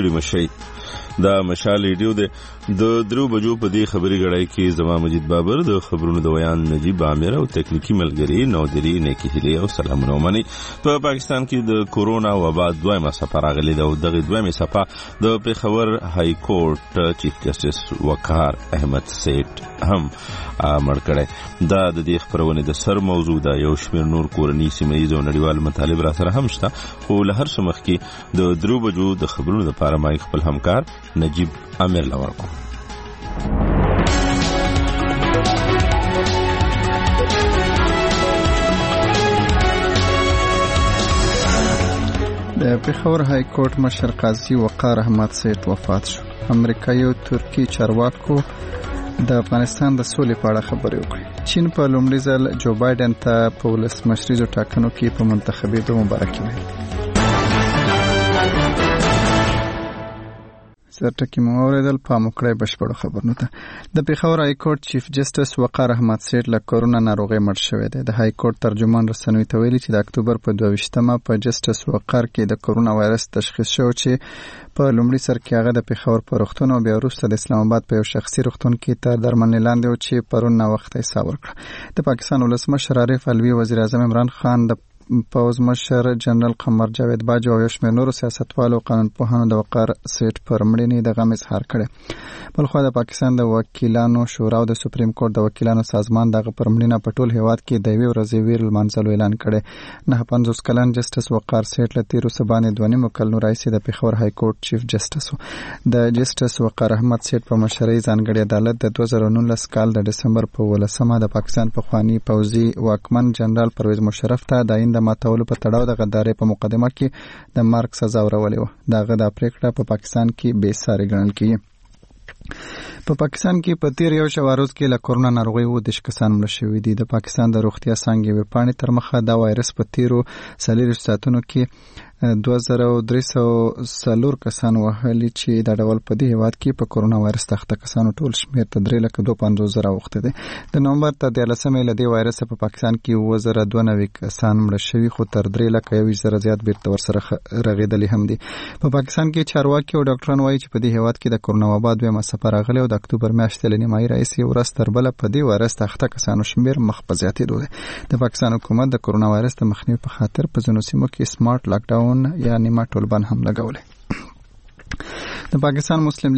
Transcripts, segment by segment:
ستړي مشي. دا مشال ریډیو د 3 بجو په دې خبري غړای کې زما مجید بابر د خبرونو د ویان نجیب عامر او تکنیکی ملګری نودری نیکی هلی او سلامونه ومني. په پاکستان کې د کورونا وبا دویمه څپه راغلې ده او دغه دویمه څپه د پیښور های کورټ چیف جسټس وقار احمد سیټ هم مړ کړی. دا د دې خبرونه د سر موضوع ده. یو شمېر نور کورنی سیمایي او نړیوال مطالب را سره هم شته، خو له هر څه مخکې د 3 بجو د خبرونو لپاره ما خپل همکار نجیب عامر لورکو. د پیښور های کورټ مشر قاضي وقار احمد سیټ وفات شو. امریکایي او ترکی چارواکو د افغانستان د سولې په اړه خبرې وکړې. چین په لومړي ځل جو بایدن ته په ولسمشریزو ټاکنو کې په منتخبېدو مبارکي ویلې. سرټکی مو اوریدل په مکړې بشپړ خبرونه ته. د پیښور های کورټ چیف جسټس وقار احمد سیټ له کورونا ناروغي مړ شوی دی. د های کورټ ترجمان رسنوي ته ویلي چې د اکتوبر په 22مه په جسټس وقار کې د کورونا وایرس تشخیص شو چې په لومړي سر کې هغه د پیښور په روغتون او بیا وروسته د اسلام آباد په یو شخصي روغتون کې تر درملنې لاندې و چې پرون نا وخت یې ساه ورکړه. د پاکستان ولسمشر عارف علوي، وزیر اعظم عمران خان، د پوز مشر جنرال قمر جاوید باجو او یو شمېر نورو سیاستوالو او قانونپوهانو د وقار سیټ پر مړینې د غم اظهار کړی. بلخوا د پاکستان د وکیلانو شورا او د سپریم کورټ د وکیلانو سازمان دغه پر مړینه په ټول هیواد کې د یوې ورځې ویر لمانځلو اعلان کړی. 59 کلن جسټس وقار سیټ له تیرو سبانې 2.5 کلونو راهیسې د پیښور های کورټ چیف جسټس و. د جسټس وقار احمد سیټ په مشرۍ ځانګړي عدالت د 2019 کال د ډسمبر په 18مه د پاکستان پخوانی پوځي واکمن جنرال پرویز مشرف ته د آئین د ماتولو په تړاو د غدارۍ په مقدمه کې د مرګ سزا ورولې وه. دغه د پریکړه په پاکستان کې بې ساري ګڼل کیږي. په پاکستان کې په تیر 1 شواروز کې له کورونا ناروغي 10 کسان مړه شوي دي. د پاکستان د روغتیا څانګې ویبپاڼې تر مخه دا وایرس په تیرو 40 ساعتونو کې 2304 کسان وهلي چې دا ډول په دې هیواد کې په کورونا وایرس تخته کسانو ټول شمېر ته 3,52,000 اوښتی دی. د نومبر تر 13مې له دې وایرس په پاکستان کې 2092 کسان مړه شوي، خو تر 3,21,000 زیات بیرته ورسره رغېدلي هم دي. په پاکستان کې چارواکي او ډاکټران وایي چې په دې هیواد کې د کورونا وبا دویمه څپه راغلې او د اکتوبر میاشتې له نیمایي راهیسې ورځ تر بله په دې وایرس تخته کسانو شمېر مخ په زیاتېدو دی. د پاکستان حکومت د کورونا وایرس د مخنیوي په خاطر په ځینو سیمو کې سمارټ لاک ډاون یا نیمه ټولبند هم لګولی. د پاکستان مسلم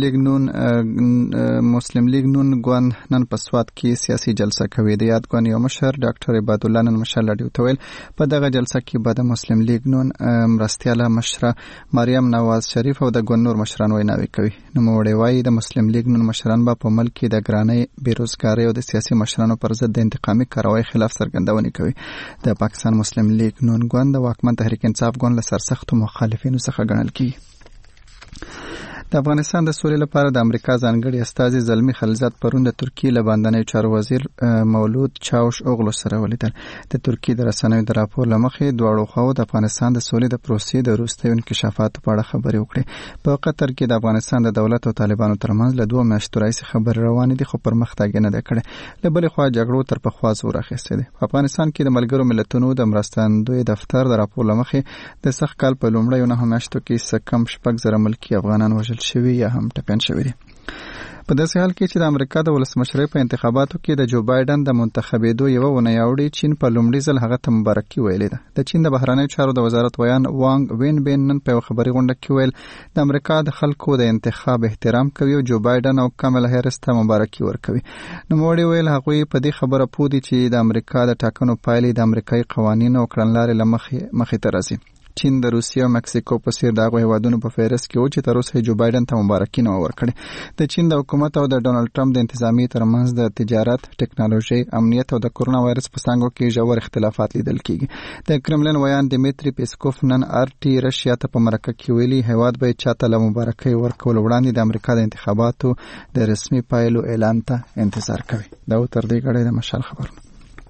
لیگ نون ګوند نن په سوات کې سیاسي جلسه کوي. د یاد ګوند یو مشر ډاکټر عباد الله نن مشال راډیو ته ویل په دغه جلسه کې به د مسلم لیگ نون مرستیاله مشره مریم نواز شریف او د ګوند نور مشران ویناوي کوي. نوموړی وایي د مسلم لیگ نون مشران به په ملک کې د ګرانۍ، بیروزګارۍ او د سیاسي مشرانو پر ضد د انتقامي کاروای خلاف څرګندونې کوي. د پاکستان مسلم لیگ نون ګوند د واکمن تحریک انصاف ګوند له سرسختو مخالفینو څخه ګڼل کیږي. د افغانستان د سولې لپاره د امریکا ځانګړي استازي زلمي خلیلزاد پرون د ترکیې له باندنۍ چارو وزیر مولود چاوش اوغلو سره ولیدل. د ترکیې د رسنیو د راپور له مخې دواړو خواو د افغانستان د سولې د پروسې د وروستیو انکشافاتو په اړه خبرې وکړې. په قطر کې د افغانستان د دولت او طالبانو ترمنځ له 2 میاشتو راهیسې خبرې روانې دي، خو پرمختګ یې نه دی کړی. له بلې خوا جګړو تر پخوا زور اخیستی دی. په افغانستان کې د ملګرو ملتونو د مرستندوی دفتر د راپور له مخې د سخت کال په لومړیو 9 میاشتو کې څه کم 6,000 ملکي افغانان وژل شوي یا هم ټپیان شوي دي. په داسې حال کې چې د امریکا د ولسمشرۍ په انتخاباتو کې د جو بایدن د منتخبېدو یوه اونۍ وړاندې چین په لومړي ځل هغه ته مبارکي ویلې ده. د چین د بهرنیو چارو د وزارت ویان وانګ وینبین نن په یوه خبري غونډه کې ویل د امریکا د خلکو د انتخاب احترام کوي او جو بایدن او کاملا هیرس ته مبارکي ورکوي. نوموړي ویل هغوی په دې خبره پوه دي چې د امریکا د ټاکنو پایلې د امریکایي قوانینو او کړنلارې له مخې ته راځي. چین د روسیې او مکسیکو په څیر د هغو هیوادونو په فهرست کې و چې تر اوسه جو بایدن ته مبارکي نه ورکړې. د چین د حکومت او د ډونالډ ټرمپ د انتظامیې ترمنځ د تجارت، ټکنالوژي، امنیت او د کورونا وایرس په څانګو کې ژور اختلافات لیدل کیږي. د کرملن ویان دیمیتری پیسکوف نن RT رشیا ته په مرکه کې ویلي هیواد به چاته له مبارکۍ ورکول وړاندې د امریکا د انتخاباتو د رسمي پایلو اعلان ته انتظار کوي. دا تر دې غړې د مشال خبرونه.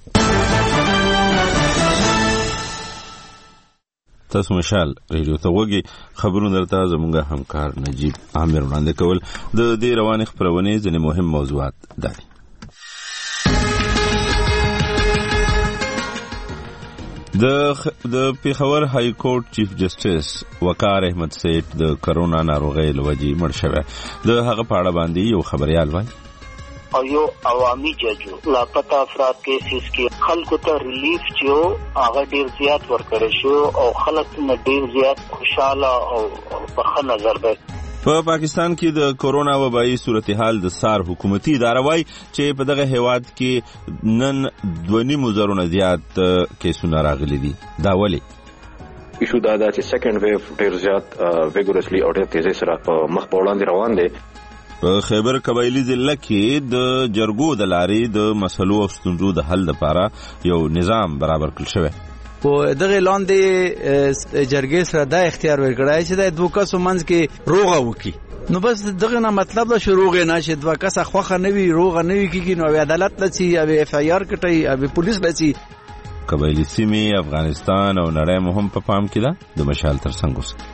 تاسو مشال ریډیو ته وګورئ. خبرونه درته زموږ همکار نجیب عامر وړاندې کول. د دې روانې خبرونې ځینې مهم موضوعات دي. د پیښور های کورټ چیف جسټس وقار احمد سیټ د کرونا ناروغۍ لوجې مړ شوی. د هغه په اړه باندې یو خبريال وایي او یو عوامي ججو لاپتا افراد کیسز کې خلکو ته ریلیف چې هغه ډیر زیات ورکړی شو او خلک نه ډیر زیات خوشاله او په ښه نظر ده. په پاکستان کې د کورونا وبایي صورتحال د سار حکومتي اداره وایي چې په دغه هیواد کې نن 2.5 زیات کیسونه راغلي دي. دا ولې ایشو دا چې سیکنډ ویو ډیر زیات ویګورسلی او ډیر تیزی سره په مخ په وړاندې روان دي. په خیبر قبایلی ضلع کې د جرګو د لارې د مسلو او ستونزو د حل لپاره یو نظام برابر کړل شوی. په دغه لاندې جرګې سره دا اختیار ورکړای چې د دوه کسو منځ کې روغه وکي. نو بس دغه نه مطلب له شروع نه چې دوه کس خوخه نه وي روغه نه وي کیږي نو عدالت لسی او اف ای آر کټي او پولیس لسی. قبایلی سیمې افغانستان او نړۍ مهم په پام کې ده. د مشال ترڅنګ اوسه.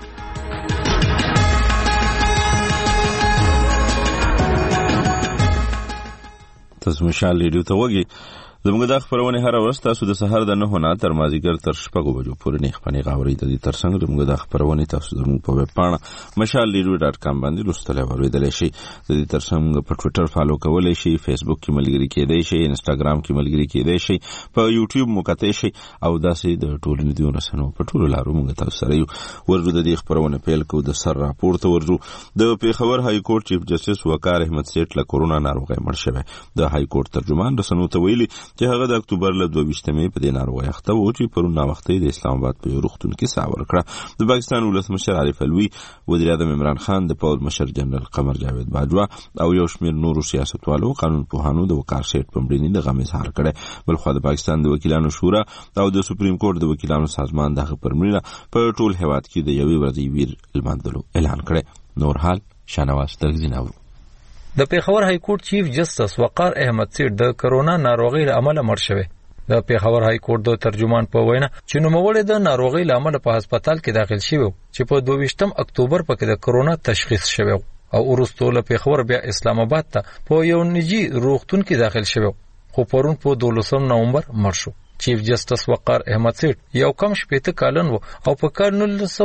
تاسو مشال ریډیو ته وګورئ. زموږ د خبرونه هر ورځ تاسو د سحر د 9 نه تر مازیګر تر 6 بجو پورې نه خپنی غاوري د دې ترڅنګ زموږ د خبرونه تاسو زموږ په ویب پاڼه mashalradio.com باندې لوستل او اوریدل شي. د دې ترڅنګ په ټوئیټر فالو کولای شي، فیسبوک کې ملګری کېدای شي، انستګرام کې ملګری کېدای شي، په یوټیوب مو کتای شي او داسې د ټولنې دیونه سنو په ټولو لارو موږ تاسو سره یو ورته د دې خبرونه پیل کو. د سر راپور ته ورځو. د پیښور های کورټ چیف جسټس وقار احمد سیټ له کورونا ناروغۍ مړ شوی. د های کورټ ترجمان رسنو ته ویلي چې هغه د اکتوبر له 22مې په دې ناروغۍ اخته و چې پرون ناوختي د اسلام آباد په روغتون کې ساور کړه. د پاکستان ولسمشر عارف الوی، وزیر اعظم عمران خان، د پوز مشر جنرال قمر جاوید باجوا او یو شمېر نورو سیاستوالو قانون پوهانو د وقار سیټ په مړینې د غم اظهار کړی. بلخو د پاکستان د وکیلانو شورا او د سپریم کورټ د وکیلانو سازمان دغه پر مړینه په ټول هیواد کې د یوې ورځې ویر لمانځلو اعلان کړی. نور حال شانواز ترزیناو. د پیښور های کورټ چیف جسټس وقار احمد سیټ د کرونا ناروغۍ له امله مړ شوی. د پیښور های کورټ د ترجمان په وینا چې نوموړی د ناروغۍ له امله په هسپتال کې داخل شوی چې په 22 اکتوبر پکې د کرونا تشخیص شوی او وروسته له پیښور بیا اسلام آباد ته په یو نجی روغتون کې داخل شوی خو پرون په 12 نومبر مړ شو. چیف جسټس وقار احمد سیټ یو کم شپېته کلن و او په کال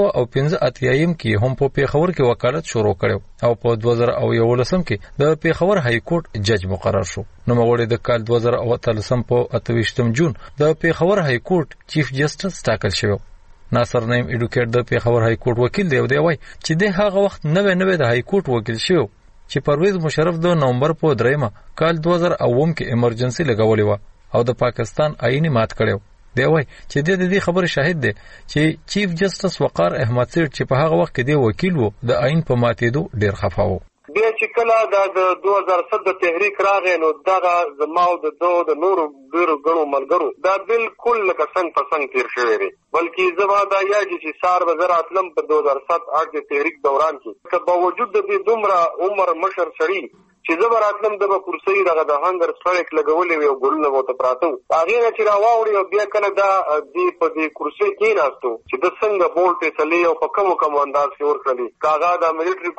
1985 کې هم په پیښور کې وکالت شروع کړو او په 2011 کې د پیښور های کورټ جج مقرر شو. نو مغوړي د کال 2013 په 28 جون د پیښور های کورټ چیف جسټس ټاکل شو. ناصر نعیم ایډوکیټ د پیښور های کورټ وکیل دی او دی وای چې د هغه وخت نوې د های کورټ وکیل شو چې پرویز مشرف د نومبر په 3 کال 2009 کې ایمرجنسي لګولې و او د پاکستان آئین مات کړو. دی وای چې د دې خبره شاهد دی چې چیف جسټس وقار احمد سیټ چې په هغه وخت کې دی وکیل وو د آئین په ماتېدو ډیر خفه وو. بیا چې کله د 2007 د تحریک راغی نو دغه زماو د نورو ډیرو غنو ملګرو دا بالکل لکه څنګه په څنګه تیر شوی دی. بلکې زما دا یاد چې سار وزیر اتلم په 2007 د تحریک دوران کې په باوجود د دې دومره عمر مشر سړي چې زبر اتلم د کرسي دغه د هنګر سټریک لګولې وي او ګلونه وته پراته هغه چې راوړي او بیا کله دا په دې کرسي کې راستو چې د څنګه بول فیصله او په کوم انداز کې ورکړي کاغه د ملټری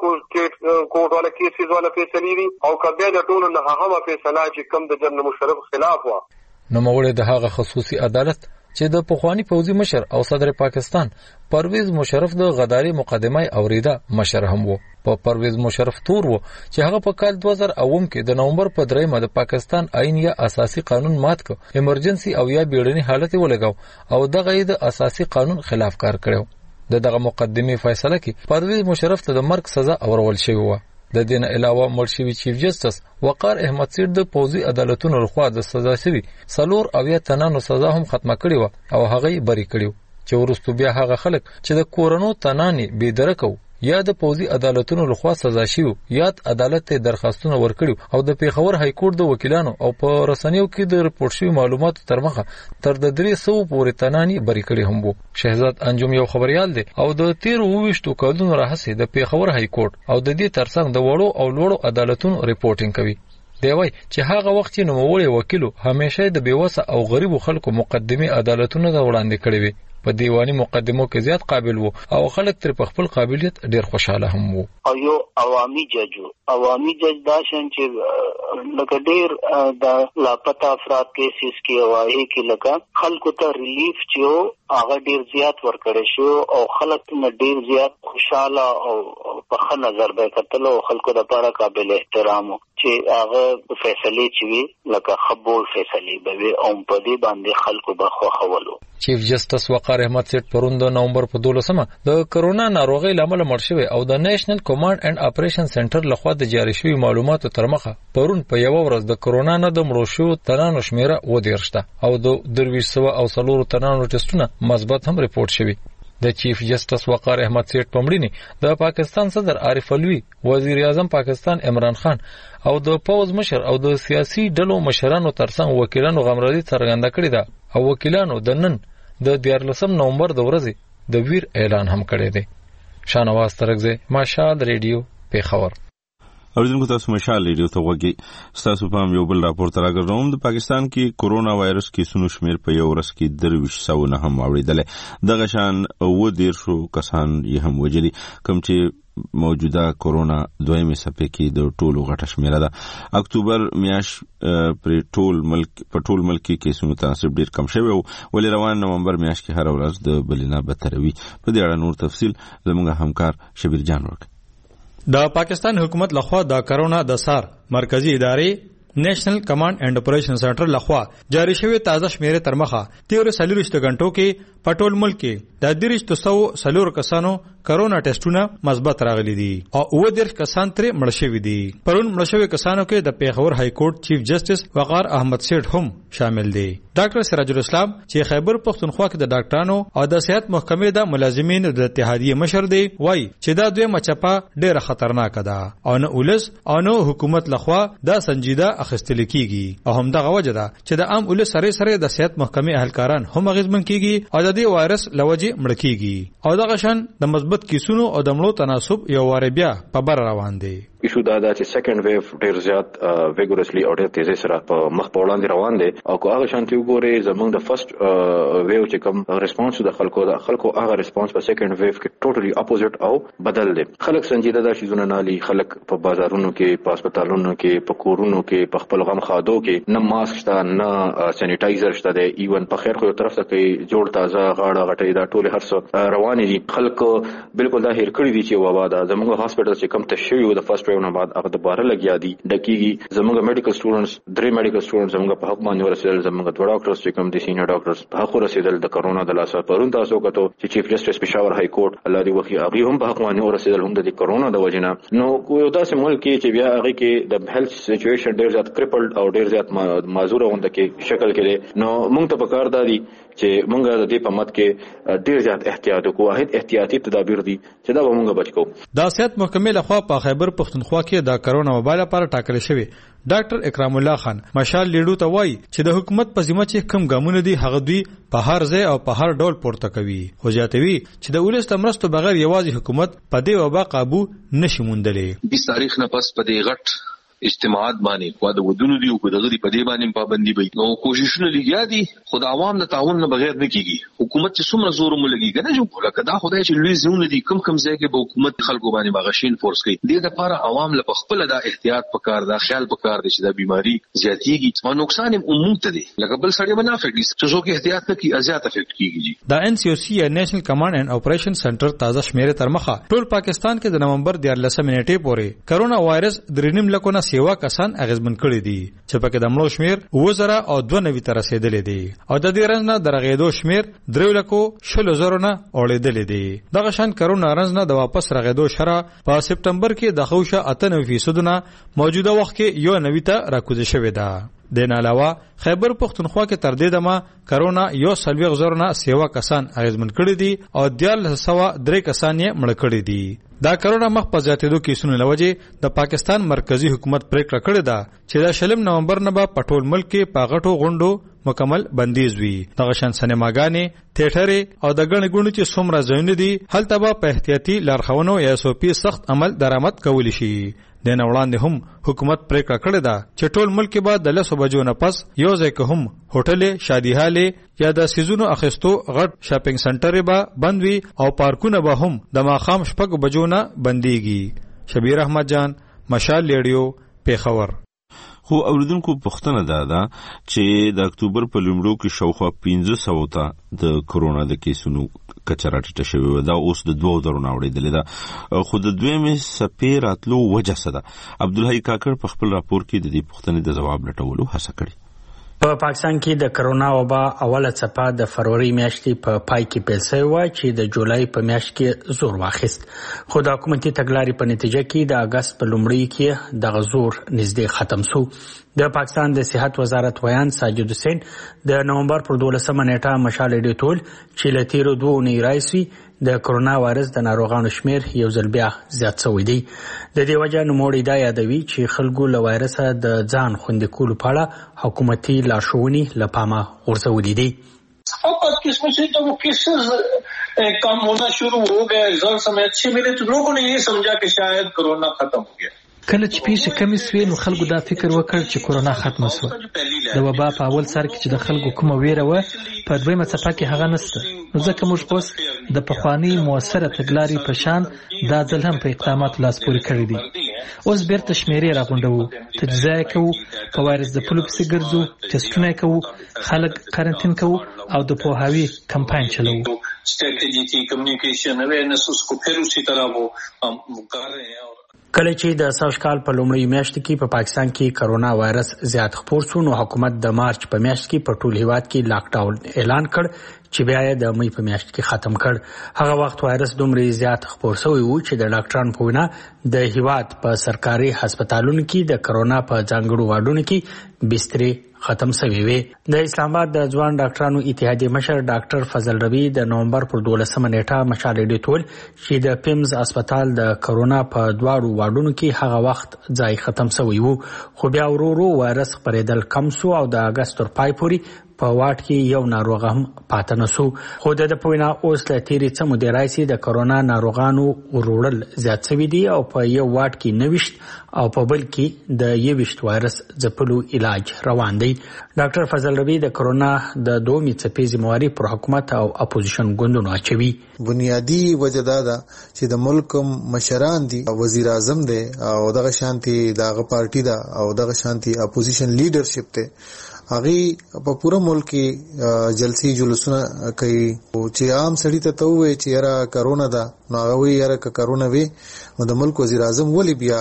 کوډ والا کیسز والا فیصله دي او کبه د ټولو نه هغه فیصله چې کم د جنرال مشرف خلاف و. نو مولوی د هغه خصوصي عدالت چې د پخوانی پوځي مشر او صدر پاکستان پرویز مشرف د غداري مقدمه اوریده مشر هم وو. په پرویز مشرف تور وو چې هغه په کال 2009 کې د نومبر په 3 د پاکستان آئین یا اساسي قانون مات کړ، ایمرجنسي او یا بیړني حالت ولګاو او دغه د اساسي قانون خلاف کار کړو. دغه مقدمه فیصله کې پرویز مشرف ته د مرګ سزا اورول شوی و. د دین علاوه مرشوي چیف جسټس وقار احمد سیټ د پوځي عدالتونو لخوا د سزا شوی 4 او یا تنانو سزا هم ختمه کړې و او هغه بری کړیو چې ورستو بیا هغه خلک چې د کورونو تنانی بيدرکو یا د پوځي عدالتونو لخوا سزا شوی یاد عدالت ته درخواستونه ورکړي او د پیښور های کورټ د وکیلانو او په رسنیو کې د رپورټ شوی معلوماتو ترمخه تر د 300 پورې تنانی بری کړي هم وو. شهزاد انجم یو خبريال دی او د 13 کلونو راهسي د پیښور های کورټ او د دې ترڅنګ د وړو او لوړو عدالتونو ریپورټینګ کوي. دی وای چې هغه وخت نو مولوی وکیلو همیشه د بیوسه او غریبو خلکو مقدمه عدالتونو ته وړاندې کړي وي په دیوانی مقدمو کې زیات قابل وو او خلک تر په خپل قابلیت ډیر خوشاله هم وو. او یو عوامي جج دا شان چې لکه ډیر د لاپتا افراد کیسز کې واهي کې لکه خلکو ته ریلیف چې هغه ډیر زیات ورکړی شو او خلک نه ډیر زیات خوشاله او په ښه نظر به کتل او خلکو د لپاره قابل احترام چې هغه فیصله چوي لکه خبول فیصله به او په دې باندې خلکو به خوښولو. چیف جسټس وقار احمد سیټ پرون د نومبر په 12مه د کرونا ناروغۍ لامل مړ شوی او د نېشنل کمانډ اینڈ اپریشن سنټر لخوا د جاری شوی معلوماتو تر مخه پرون په یو ورځ د کرونا نه د مړو شو تنانو شمیره ودیرشته او د 2300 او 400 تنانو ټیسټونه مثبت هم ریپورت شوی. د چیف جسټس وقار احمد سیټ په مړینه د پاکستان صدر عارف الوی، وزیر اعظم پاکستان عمران خان او د پوز مشر او د سیاسي ډلو مشرانو ترڅنګ وکیلانو غمرازي څرګنده کړې ده او وکیلانو د نن د 14 نومبر د ورځې د ویر اعلان هم کړی دی. شانواز ترغزه ماشال ریډیو پیښور. اوریدونکو تاسو مشال ریډیو ته وګورئ. تاسو په یو بل راپور تراګرځوم. د پاکستان کې کرونا وایرس کیسونو شمیر په یو ورځ کې 2300 نه هم اوریدل. دغه شان 13 کسان یې هم وجلي، کوم چې موجوده کرونا دویمه څپه کې د ټولو غټه شمیره ده. اکتوبر میاشت پر ټول ملک کې کیسونو تناسب ډیر کم شوی ولې روان نومبر میاشت کې هر ورځ د بلینا بتروي. په دې اړه نور تفصیل زموږ همکار شبیر جان ورک. د پاکستان حکومت لخوا د کرونا د سار مرکزی ادارې نېشنل کمانډ اینڈ اپریشن سنټر لخوا جاری شوی تازه شمیره تر مخه 13 غنټو کې په ټول ملک کې د 1300 کسانو کرونا ټیسټونه مثبت راغلي دي او 19 کسان ترې مړ شوي دي. پرون مړ شوي کسانو کې د پیښور های کورټ چیف جسټس وقار احمد سیټ هم شامل دي. ډاکټر سراج الاسلام چې خیبر پختونخوا کې د ډاکټرانو او د صحت محکمې د ملازمینو د اتحادیې مشر دی، وایي چې دا دوی مچپا ډېره خطرناک ده او نه ولس او نه حکومت لخوا دا سنجیده اخیستل کیږي او هم دغه وجه ده چې د عام ولس سره د صحت محکمې اهلکاران هم اغیزمن کیږي او د دې وایرس لوجه مړ کیږي او دغه شان د مثبت کیسونو او د مړو تناسب یو واره بیا په بر روان دي. ایشو دا چې سیکنډ ویو ډیر زیات ویګورسلی او ډیر تیزی سره په مخ په وړاندې روان دي او کو هغه شانتي وګوري زمونږ د فرست ویو چې کوم ریسپانس د خلکو هغه ریسپانس په سیکنډ ویو کې ټوټلی اپوزیټ او بدل دي. خلک سنجیده دا شیزونه نالي، خلک په بازارونو کې، په هسپتالونو کې، په کورونو کې، په خپل غم خادو کې نه ماسک شته نه سینیټایزر شته دی. ایون په خیر خو یو طرف ته کې جوړ تازه غاړه غټي دا ټول هرڅه روان دي. خلک بالکل دا هیر کړی دي چې وبا دا زمونږ هاسپټل چې کم تشوي د فرست نه بعد هغه دوباره لګیا دي ډکیږي. زموږ میډیکل سټوډنټس 3 میډیکل سټوډنټس زموږ په حق باندې ورسېدل. زموږ دوه ډاکټرز چې کوم دي سینیئر ډاکټرز په حق ورسېدل د کرونا د لاسه. پرون تاسو کتو چې چیف جسټس پېښور های کورټ الله دې وکړي هغه هم په حق باندې ورسېدل هم د کرونا د وجنه. نو یو داسې ملک کې چې بیا هغه کې د هیلث سچويشن ډېر زیات کریپلډ او ډېر زیات معذور غونډه کې شکل کې نو موږ ته پکار دادي چې موږ د دې په مت کې ډېر زیات احتیاط وکړو. واحد احتیاطي تدابیر دي چې دا موږ بچو. د صحت محکمې لخوا په خیبر پختونخوا کې د کرونا وبا لپاره ټاکل شوی ډاکټر اکرام الله خان مشال لیډو ته وایي چې د حکومت په ذمہ چې کم ګامونه دي هغه دوی په هر ځای او په هر ډول پورته کوي. خو زیاتوي چې د ولس تمرستو بغیر یوازې حکومت په دې وبا قابو نشي موندلې. 20 تاریخ نه پس په دې غټ اجتماعات باندې خو د ودونو دی او د غری په دې باندې پابندي وي. نو کوششونه لګیا دي خو د عوام د تعاون نه بغیر نه کیږي. حکومت چې څومره زور ملګي کنه جو لکه دا خدای چې لوی زونه دي کم ځای کې به حکومت خلکو باندې مغشین فورس کوي. دې لپاره عوام له خپل د احتیاط پکار دا خیال پکار دي چې د بیماری زیاتیږي او نقصان هم عموم ته دي لکه بل سړی منافق دي چې څوک احتیاط نه کوي ازیات افیکټ کیږي. د ان سی او سی نېشنل کمانډ اینڈ اپریشن سنټر تازه شمیره تر مخه ټول پاکستان کې د نومبر 14 نیټې پورې کرونا وایرس 3.5 لکونه سیوا کسان اغیزمن کړی دي چې پکې د مړو شمیر 2002 ته رسیدلې دي او د دې رنځ نه د رغېدو شمیر 3,00,000 نه اوړېدلې دي. دغه شان کرونا رنځ نه د واپس رغېدو شرح په سپټمبر کې د خوشه 98% نه موجوده وخت کې یو 90 ته راکوزه شوې ده. د نه علاوه خیبر پختونخوا کې تر دې دمه کرونا 1,000 نه سیوا کسان اغیزمن کړی دي او 1,303 کسان یې مړ کړی دي. دا کرونا مخ په زیاتېدو کیسونو لوجه د پاکستان مرکزی حکومت پریکړه کړې ده چې د 20 نومبر نه به په ټول ملک کې په غټو غونډو مکمل بندیز وي. دغه شان سینماګانې، تھیټر او د غڼې ګوڼې چې څومره ځایونه دي هلته به په احتیاطي لارښوونو یا SOP سخت عمل درآمد کولی شي. د نه وړاندې هم حکومت پریکړه کړې ده چې ټول ملک به د 10 بجو نه پس یو ځای کې هم هوټل شادي حاله یا د سيزونو اخستو غټ شاپینګ سنټر به بند وي او پارکونه به هم د ماخام 6 بجو نه بنديږي. شبیر احمد جان، مشال ریډیو، پیښور. خو اوریدونکو پوښتنه ده چې د اکتوبر په لومړو کې شاوخوا 1500 ته د کرونا د کیسونو کچه راټیټه شوې ده، اوس د 2000 نه اورېدلې ده، خو د دویمې څپې راتلو وجه څه ده؟ عبدالحی کاکړ په خپل راپور کې د دې پوښتنې د ځواب لټولو هڅه کړې. په پاکستان کې د کرونا وبا اوله څپه د فروری میاشتې په پای کې پیل شوې و چې د جولای په میاشت کې زور واخیست، خو د حکومتي تګلارې په نتیجه کې د اگست په لومړۍ کې د زور نږدې ختم شو. د پاکستان د صحت وزارت ویان ساجد حسین د نومبر پر 12 نیټه مشال ډیټول چې له تیرو 2 اونۍ راځي د کرونا وایرس د ناروغانو شمیر یو ځل بیا زیات شوی دی. د دې وجه نوموړی دا یادوي چې خلکو له وایرس د ځان خوندي کولو په اړه حکومتي لارښوونې له پامه غورځولې دي. فقط किस्म से जब वो केसेस कम होना शुरू हो गए रिजल्ट समय अच्छे मिले तो लोगों ने ये समझा कि शायद कोरोना खत्म हो गया. کله چې پیښې کمې سوې نو خلکو دا فکر وکړ چې کرونا ختمه سوه. د وبا په اول سر کې چې د خلکو کومه ویره وه په دویمه څپه کې هغه نشته، نو ځکه موږ اوس د پخواني موثره تګلارې په شان دا ځل هم په اقداماتو لاس پورې کړی دي. اوس بیرته شمیرې راغونډوو، تجزیه کوو، په وایرس د پلو پسې ګرځو، ټسټونه کوو، خلک قرنطین کوو او د پوهاوي کمپاین چلوو. स्ट्रेटेजी कम्युनिकेशन अवेयरनेस उसको फिर उसी तरह वो कर रहे हैं. کله چې د ساوث کال په لومړۍ میاشت کې په پاکستان کې کرونا وایرس زیات خپور شو نو حکومت د مارچ په میاشت کې په ټول هیواد کې لاک ډاون اعلان کړ چې بیا یې د مې په میاشت کې ختم کړ. هغه وخت وایرس دومره زیات خپور شوی و چې د ډاکټرانو په وینا د هیواد په سرکاري هسپتالونو کې د کرونا په ځانګړو واډونو کې بسترې ختم شوی وي. د اسلام آباد د ځوان ډاکټرانو اتحادیې مشر ډاکټر فضل ربی د نومبر پر 12 نیټه مشال ډیټول چې د پیمز هسپتال د کرونا په دواړو واډونو کې هغه وخت ځای ختم شوی وو، خو بیا ورو وایرس خپرېدل کم شو او د اگست تر پای پورې په واټ کې یو ناروغ هم پاتې نشو. خو د پوینا اوس له تیرې څه مودې راځي د کرونا ناروغانو وروړل زیات شوي دي او په یو واټ کې 90 او په بل کې د 21 وایرس ځپلو علاج روان دی. ډاکټر فضل ربی د کرونا د دومې څپې ذمہواری پر حکومت او اپوزیشن ګوندونو اچوي. بنیادی وجه دا ده چې د ملک مشران دي، وزیر اعظم دی او دغه شانتي دغه پارټي ده او دغه شانتي اپوزیشن لیډرشپ ته هغه په پوره ملک کې جلسي جلوسونه کوي چې عام سړی ته وایي چې یاره کرونا ده، نو هغه وایي یاره که کرونا وي نو د ملک وزیر اعظم ولی بیا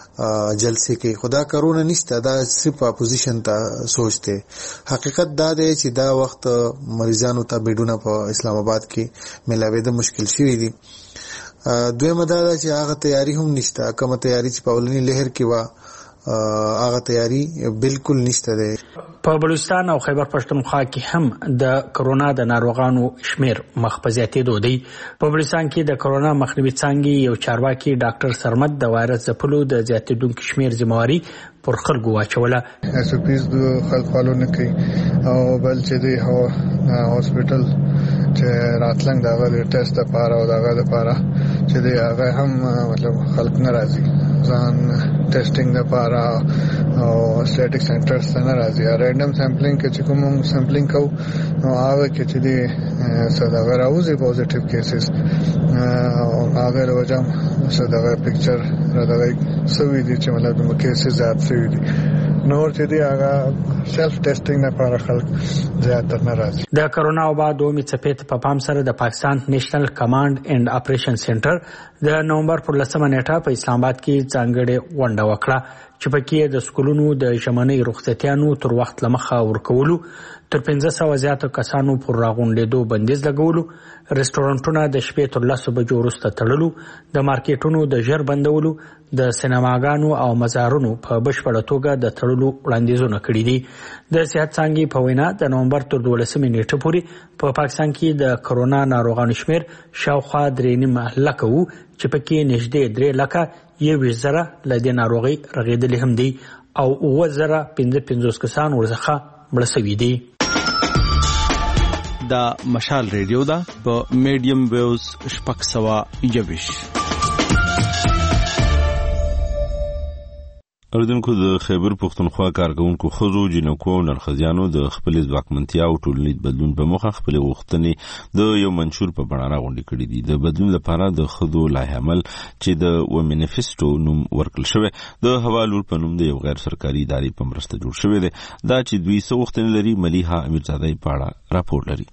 جلسه کې خدا کرونا نشته، دا صرف اپوزیشن ته سوچته. حقیقت دا دی چې دا وخت مریضانو ته بیډونه په اسلام آباد کې ملاوي د مشکل شوی دي. دویمه دا چې هغه تیاری هم نشته، کومه تیاری چې په اولنی لهر کې و هغه تیاری بالکل نشته ده. په بلوچستان او خیبر پښتونخوا کې هم د کرونا د ناروغانو شمیر مخ په زیاتېدو دی. په بلوچستان کې د کرونا مخنیوي څانګې یو چارواکي ډاکټر سرمد د وایرس ځپلو د زیاتېدونکو شمیر ذمہواری پر خلکو واچوله. اسپیس د خلک فالو نه کوي او بل چې دی هاسپټل چې راتلنګ دغه ټیسټ لپاره او دغه لپاره چې دی هغه هم مطلب خلک ناراضي ځان ټیسټینګ لپاره او سټیټیک سنټرز ته ناراضي. رینډم سیمپلینګ کې چې کوم سیمپلینګ کو نو هغه کې چې دی صدغه راوځي پوزټیو کیسز او هغه وجم صدغه پکچر راځي سوي دي چې مطلب کیسز زیات شوي دي. نور چې دی هغه سیلف ټیسټینګ لپاره خلک زیاتره ناراضي. د کرونا وبا دومې څپې په پام سره د پاکستان نېشنل کمانډ اینڈ اپریشن سنټر د نومبر پر 10 نیټه په اسلام آباد کې ځانګړې ونډه وکړه چې پکې د سکولونو د ژمنۍ رخصتیانو تر وخت لمخه ورکولو، تر 1500 زیاتو کسانو پر راغونډېدو بندیز لګولو، رستورانټونه د شپې تر 10 بجو وروسته تړلو، د مارکیټونو د ژر بندولو، د سینماګانو او مزارونو په بشپړه توګه د تړلو وړاندیزونه کړي دي. د صحت څانګې په وینا د نومبر تر 12 نیټه پورې په پاکستان کې د کرونا ناروغانو شمیر شاوخوا 3.5 لکه وو چې پکې نږدې 3 لکه 21,000 له دې ناروغۍ رغېدلې هم دي او 9,055 کسان ورڅخه مړه شوي دي. دا مشال ریډیو ده په میډیم ویوز 621. اوریدونکو د خیبر پښتونخوا کارکونکو ښځو جنکو او نرښځیانو د خپل ځواکمنتیا او ټولنیز بدلون په موخه خپل غوښتنې د یو منشور په بڼه راغونډې کړې دي. د بدلون لپاره د ښځو لایحه عمل چې د ومنیفسټو نوم ورکړل شوی د هوا لور په نوم د یو غیر سرکاري ادارې په مرسته جوړ شوی دی. دا چې دوی څه غوښتنې لري ملیحه امیرزاده په اړه راپور لري.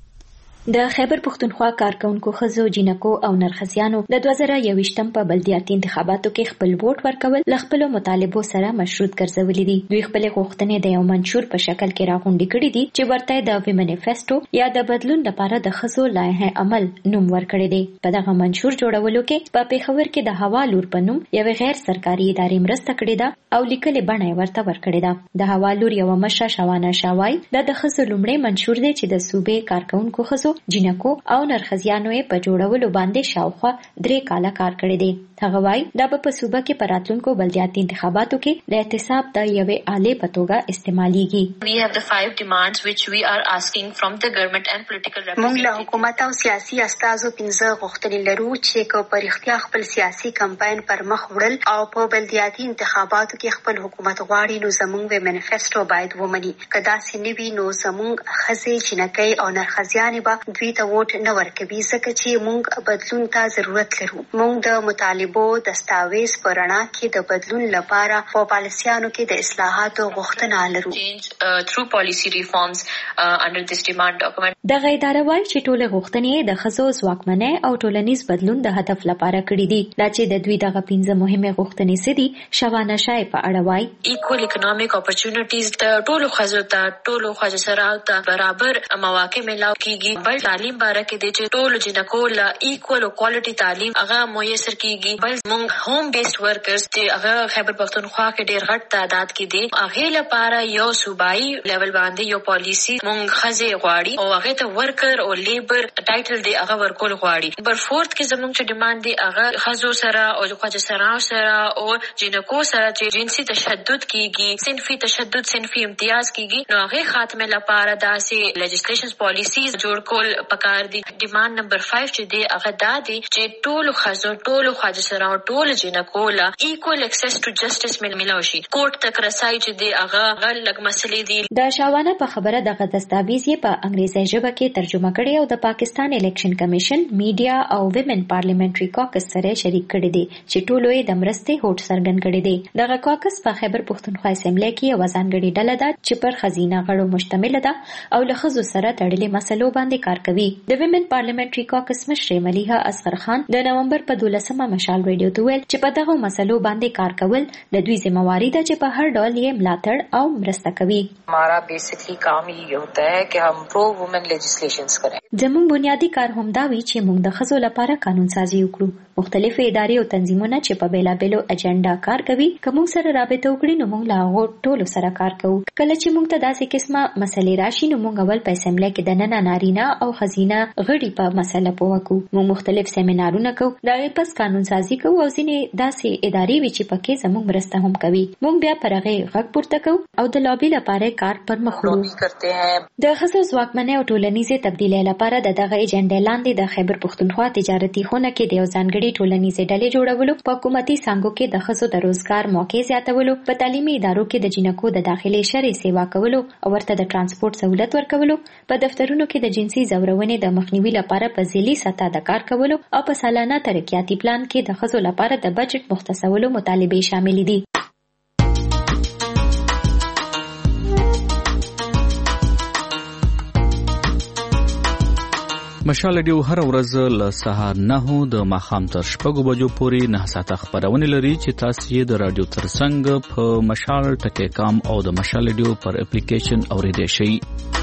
د خیبر پښتونخوا کارکونکو ښځو جنکو او نرښځیانو د 2021 په بلدیاتي انتخاباتو کې خپل ووټ ورکول ل خپل مطالبو سره مشروط ګرځولې دي. دوی خپل غوښتنې د یو منشور په شکل کې راغونډې کړې دي چې ورته د ویمنیفسټو یا د بدلون لپاره د ښځو لایحه عمل نوم ورکړی دی. په دغه منشور جوړولو کې په پیښور کې د هوا لور په نوم یو غیر سرکاري ادارې مرسته کړې ده او لیکلې بڼه ورته ورکړې ده. د هوا لور یو مشره شوانه شاوای د ښځو لومړی منشور دی چې د صوبې کارکونکو ښځو جنکو او نرښځیانو یې په جوړولو باندې شاوخوا 3 کاله کار کړی دی. هغه وایي دا په صوبه کې په راتلونکو بلدیاتي انتخاباتو کې د احتساب د یوې آلې په توګه استعمالېږي. We have the 5 demands which we are asking from the government and political representatives. موږ له حکومت او سیاسي استازو 15 غوښتنې لرو چې کو پر اختیار خپل سیاسي کمپاین پر مخ وړل او په بلدیاتي انتخاباتو کې خپل حکومت غواړي نو زموږ منیفسټو باید ومني. کدا سنوي نو زموږ خزې جنکۍ او نرښځیانې به دوی ته ووټ نه ورکوي ځکه چې موږ بدلون ته ضرورت لرو. موږ د مطالبو دستاویز په رڼا کې د بدلون لپاره په پالیسیانو کې د اصلاحاتو غوښتنه لرو. Through policy reforms under this demand document. دغه اداره وایي چې ټول غوښتنې د ښځو ځواکمنۍ او ټولنیز بدلون د هدف لپاره کړې دي. دا چې د دوی دغه 15 مهمه غوښتنې څه دي شوانه شای په اړه وایي. Equal economic opportunities د ټولو ښځو ته ټولو ښځو سره ته برابر مواقع ملاو کیږي. بل تعلیم باره کې د ټولو جنکو له equal او quality تعلیم هغه میسر کیږي. بل موږ هوم بیسډ ورکرز چې هغه خیبر پښتونخوا کې ډېر غټ تعداد کې دي هغه لپاره یو صوبایي لیول باندې یو پالیسی موږ خزه غواړي او هغه ته ورکر او لیبر ټایټل دی هغه ورکول غواړي. نمبر 4 کې زموږ چې ډیماند دی هغه خزو سره او خواجه سره او جنکو سره چې جنسي تشدد کیږي صنفي تشدد صنفي امتیاز کیږي نو هغه خاتمه لپاره داسې لیجسلیشنز پالیسیز جوړ کول پکار دي. ډیماند نمبر 5 چې دی هغه دا دی چې ټول خزو ټول خواجه سره او ټول جنکو لا ایکوال ایکسس ټو جسټس ملوي شي. کوټ تک رسای چې دی هغه لګ مسلې دي. د شاوانه په خبره دغه دستاویز یې په انګریزي ژبه کې ترجمه کړي او د پاکستان الیکشن کمیشن میډیا او ویمن پارلیمنټري کاکس سره شریک کړي دي چې ټول یې د مرستې هوټ سرګن کړي دي. دغه کاکس په خیبر پښتونخوا اسمبلی کې یو ځانګړي ډله ده چې پر خزینه غړو مشتمل ده او له ښځو سره تړلې مسلو باندې کار کوي. د ویمن پارلیمنټري کاکس مشر ملیحه اصغر خان د نومبر په 12مه مشال ریډیو ته ویل چې په دغه مسلو باندې کار کول د دوی ذمہواری ده چې په هر ډول یې ملاتړ او مرسته کوي. हमारा बेसिकली काम ये होता है कि हम प्रो वुमेन लेजिस्लेशंस करें. زموږ بنیادی کار هم دا وی چې موږ د ښځو لپاره قانون سازي وکړو. مختلفې ادارې او تنظیمونه چې په بیلابېلو اجنډا کار کوي کوم سره رابطه وکړي نو موږ لا هغو ټولو سره کار کوو. کله چې موږ ته داسې قسمه مسلې راشي نو موږ اول په اسمبلی کې د نن نارینه او خزینه غړي په مسله پوهکو. موږ مختلف سیمینارونه کوو دا پس قانون سازي کوو او ځینې داسې ادارې وی چې پکې زموږ مرسته هم کوي. موږ بیا پرغه غږ پورته کوو او د لابي لپاره کار پر مخ وړو. د ښځو ځواکمنۍ او ټولنیزې تبدیلۍ لپاره دغه ایجنډا لاندې د خیبر پښتونخوا تجارتي خونه کې د یو ځانګړي ټولنیزې ډلې جوړولو په حکومتي څانګو کې د ښځو د روزګار موقع زیاتولو په تعلیمي ادارو کې د جنکو د داخلي شرعي سیوا کولو او ورته د ترانسپورت سہولت ورکولو په دفترونو کې د جنسي ځورونې د مخنیوي لپاره په ځلي سطح د کار کولو او په سالانه ترقیاتي پلان کې د ښځو لپاره د بجټ مختصولو مطالبې شامل دي. مشال ډیو هر ورځ له سهار 9 د ماښام تر 6 بجو پورې 9 ساعته خبرونه لري چې تاسو یې د رادیو ترڅنګ په مشال ټکی کام او د مشال ډیو پر اپلیکیشن اوریدئ شئ.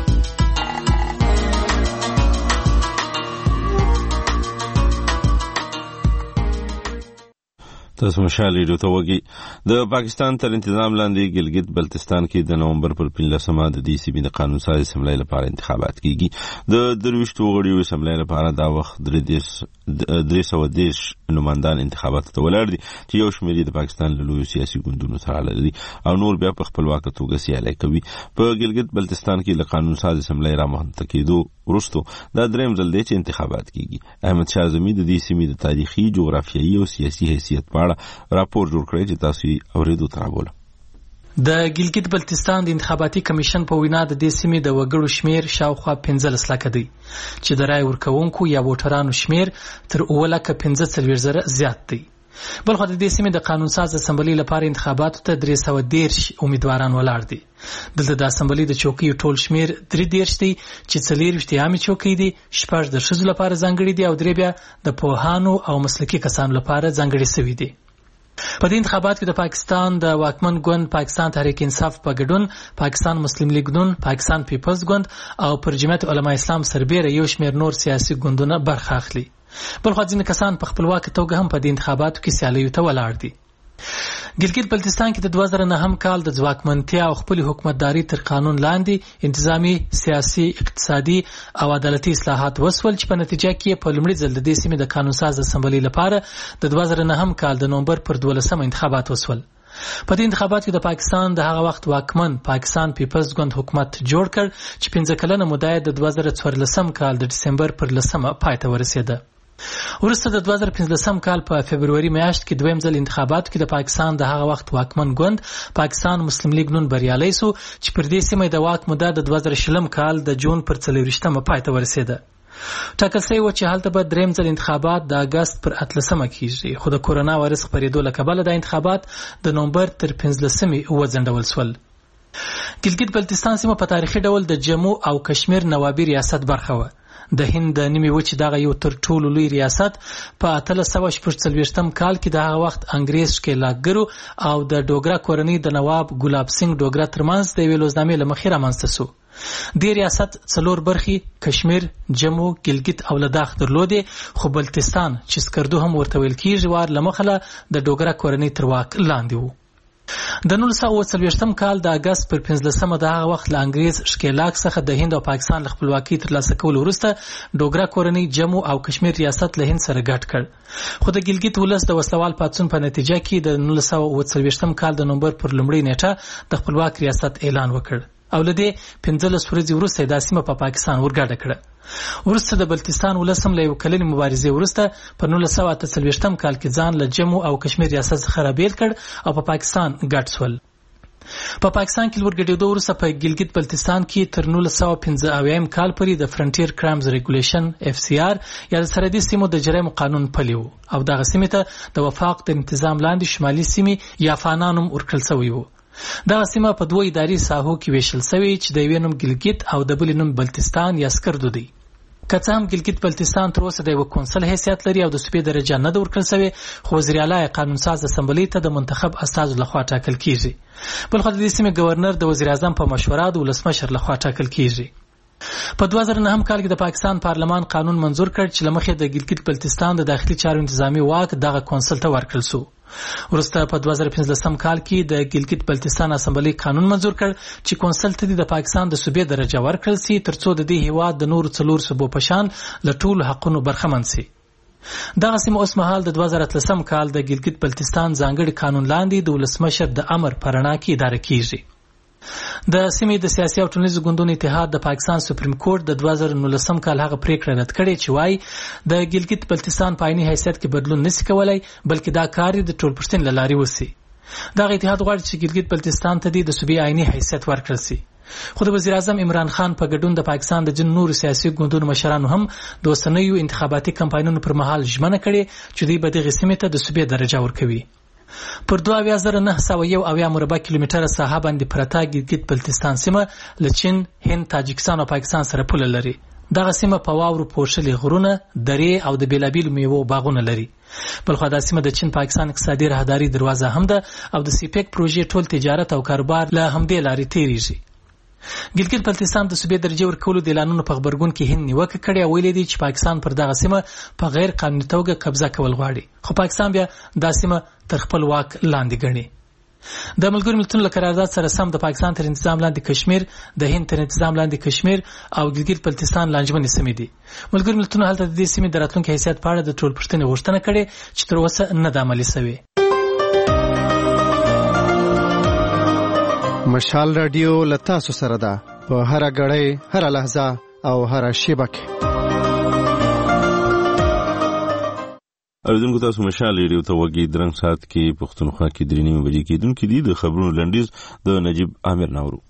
تاسو مشال ریډیو ته وګورئ. د پاکستان تر انتظام لاندې ګلګت بلتستان کې د نومبر پر 15مه د دې سیمې د قانون ساز اسمبلی لپاره انتخابات کیږي. د 23 غړیو اسمبلی لپاره دا وخت 310 نمائندان انتخابات ته ولاړ دي چې یو شمېر د پاکستان له لویو سیاسي ګوندونو سره لري او نور بیا په خپلواک توګه سیالي کوي. په ګلګت بلتستان کې د قانون ساز اسمبلی رامنځته کېدو وروسته دا دریم ځل دی چې انتخابات کیږي. احمد شاه اعظمي د دې سیمې د تاریخي، جغرافیایي او سیاسي حیثیت په اړه راپور جوړ کړی چې تاسو یې اورېدو ته راوړل. د ګیلګیت بلتستان د انتخاباتي کمیشن په وینا د دې سیمې د وګړو شمیر شاوخوا 15 لکه دی چې د رای ورکوونکو یا ووټرانو شمیر تر 9,45,000 زیات دی. بلخو د دې سیمې د قانون ساز اسمبلی لپاره انتخاباتو ته 310 امیدواران ولاړ دي. دلته د اسمبلی د چوکیو ټول شمیر 3 دی چې 4 عامه چوکۍ دي، 6 د ښځو لپاره ځانګړي دي او 3 بیا د پوهانو او مسلکي کسانو لپاره ځانګړي شوي دي. په دې انتخاباتو کې د پاکستان د واکمن ګوند پاکستان تحریک انصاف په ګډون پاکستان مسلم لیگ نون، پاکستان پیپلز ګوند او پر جمعیت علماء اسلام سربېره یو شمېر نور سیاسي ګوندونه برخه اخلي. بلخو ځینې کسان په خپلواکه توګه هم په دې انتخاباتو کې سیالیو ته ولاړ دي. ګیلګیت بلتستان کې د 2009 کال د ځواکمنتیا او خپل حکومتداري تر قانون لاندې انتظامی سیاسي اقتصادي او عدالتي اصلاحات وسول چې په نتیجه کې په لومړي ځل د دې سیمې د قانون ساز اسمبلی لپاره د 2009 کال د نومبر پر 12 انتخابات وسول. په دې انتخاباتو کې د پاکستان د هغه وخت واکمن پاکستان پیپلز ګوند حکومت جوړ کړ چې 15 کلنه موده د 2014 کال د دسمبر پر 10 پای ته ورسېده. وروسته د 2015 کال په فبرवरी میاشت کې دویم ځل انتخاباتو کې د پاکستان د هغه وخت واکمن ګوند پاکستان مسلم لیگ نون بریالي شو چې پر دې سیمه د واک موده د 2020 کال د جون پر 24 پای ته ورسېده. ټاکل شوی و چې هلته به دریم ځل انتخابات د اگست پر 18 کېږي، خو د کورونا وایرس خپرېدو له کبله د انتخابات د نومبر تر 15 وځنډول شول. ګیلګیت بلتستان سیمه په تاریخي ډول د جموں او کشمیر نوابي ریاست برخه وه. د هند د نیمې وچې دغه یو تر ټولو لوی ریاست په 1840 کال کې د هغه وخت انګریز ښکېلاکګرو او د ډوګرا کورنۍ د نواب ګلاب سنگ ډوګرا ترمنځ د یوې لوزنامې له مخې رامنځته شو. دې ریاست 4 برخې کشمیر، جموں، ګیلګیت او لداخ درلودې، خو بلتستان چې سکردو هم ورته ویل کېږي وار له مخه د ډوګرا کورنۍ تر واک لاندې وو. د 1940 کال د اگست پر 15 د هغه وخت له انګریز ښکېلاک څخه د هند او پاکستان له خپلواکۍ ترلاسه کولو وروسته ډوګرا کورنۍ جموں او کشمیر ریاست له هند سره ګډ کړ. خو د ګیلګیت ولس د وسلوال پاڅون په نتیجه کې د 1940 کال د نومبر پر لومړۍ نیټه د خپلواک ریاست اعلان وکړ او له دې 15 ورځې وروسته دا سیمه په پاکستان ورګډه کړه. وروسته د بلتستان ولس هم له یو کلنې مبارزې وروسته په 1948 کال کې ځان له جموں او کشمیر ریاست څخه رابیل کړ او په پاکستان ګډ شول. په پاکستان کې ورګډېدو وروسته په ګیلګیت بلتستان کې تر 1995 کال پورې د فرنټیر کرایمز ریګولیشن FCR یا د سرحدي سیمو د جرایمو قانون پلی و او دغه سیمې ته د وفاق د انتظام لاندې شمالي سیمې یا فانان هم ورکړل شوی و. دغه سیمه په 2 اداري ساحو کې ویشل شوې چې د یوې نوم ګیلګیت او د بلې نوم بلتستان یا سکردو دی. که څه هم ګیلګیت بلتستان تر اوسه د یو کونسل حیثیت لري او د صوبې درجه نه ده ورکړل شوې، خو وزیر اعلی قانون ساز اسمبلی ته د منتخب استازو لخوا ټاکل کیږي. بلخو د دې سیمې گورنر د وزیر اعظم په مشوره د ولسمشر لخوا ټاکل کیږي. په 2009 کال کې د پاکستان پارلمان قانون منظور کړ چې لمخې د ګیلګیت بلتستان د داخلي چارو انتظامی واک دغه کونسل ته ورکړل شو. وروسته په 2015 کال کې د ګیلګیت بلتستان اسمبلی قانون منظور کړ چې کونسل ته د پاکستان د صوبې درجه ورکړل شي ترڅو د دې هیواد د نورو 4 صوبو په شان له ټولو حقونو برخمن شي. دغه سیمه اوس مهال د 2013 کال د ګیلګیت بلتستان ځانګړي قانون لاندې د ولسمشر د امر په رڼا کې اداره کیږي. د سیمې د سیاسي او ټولنیزو ګوندونو اتحاد د پاکستان سپریم کورټ د 2019 کال هغه پریکړه رد کړې چې وايي د ګیلګیت بلتستان په عیني حیثیت کې بدلون نشي کولای بلکې دا کار د ټولپوښتنې له لارې وشي. دغه اتحاد غواړي چې ګیلګیت بلتستان ته د صوبې عیني حیثیت ورکړل شي. خو د وزیر اعظم عمران خان په ګډون د پاکستان د جن نورو سیاسي ګوندونو مشرانو هم د اوسنیو انتخاباتي کمپاینونو پر مهال ژمنه کړې چې دوی به دغه سیمې ته د صوبې درجه ورکوي. پر 2901 مربع کیلومتره ساحه باندې پرته ګیلګیت بلتستان سیمه له چین، هند، تاجکستان او پاکستان سره پوله لري. دغه سیمه په واورو پوښلې غرونه، درې او د بیلابیلو میوو باغونه لري. بلخو دا سیمه د چین پاکستان اقتصادي راهداري دروازه هم ده او د سیپیک پروژې ټول تجارت او کاروبار له همدې لارې تیریږي. ګیلګیت بلتستان د صوبې درجه ورکولو د اعلانونو په خبرګون کې هند نیوکه کړې او ویلي دي چې پاکستان پر دغه سیمه په غیر قانوني توګه قبضه کول غواړي، خو پاکستان بیا دا سیمه تر خپل واک لاندې ګڼي. د ملګرو ملتونو له قرارداد سره سم د پاکستان تر انتظام لاندې کشمیر، د هند تر انتظام لاندې کشمیر او ګیلګیت بلتستان لانجمنې سیمې دي. ملګرو ملتونو هلته د دې سیمې د راتلونکي حیثیت په اړه د ټولپوښتنې غوښتنه کړې چې تر اوسه نه ده عملي شوې. مشال رادیو له تاسو سره ده په هر غړې، هر لحظه او هر شیبه کې. اوریدونکو تاسو مشال ریډیو ته وګورئ درنګ سات کې پښتونخوا کې 3:30 بجې کېدونکې دي د خبرونو لنډیز د نجیب عامر ناورو.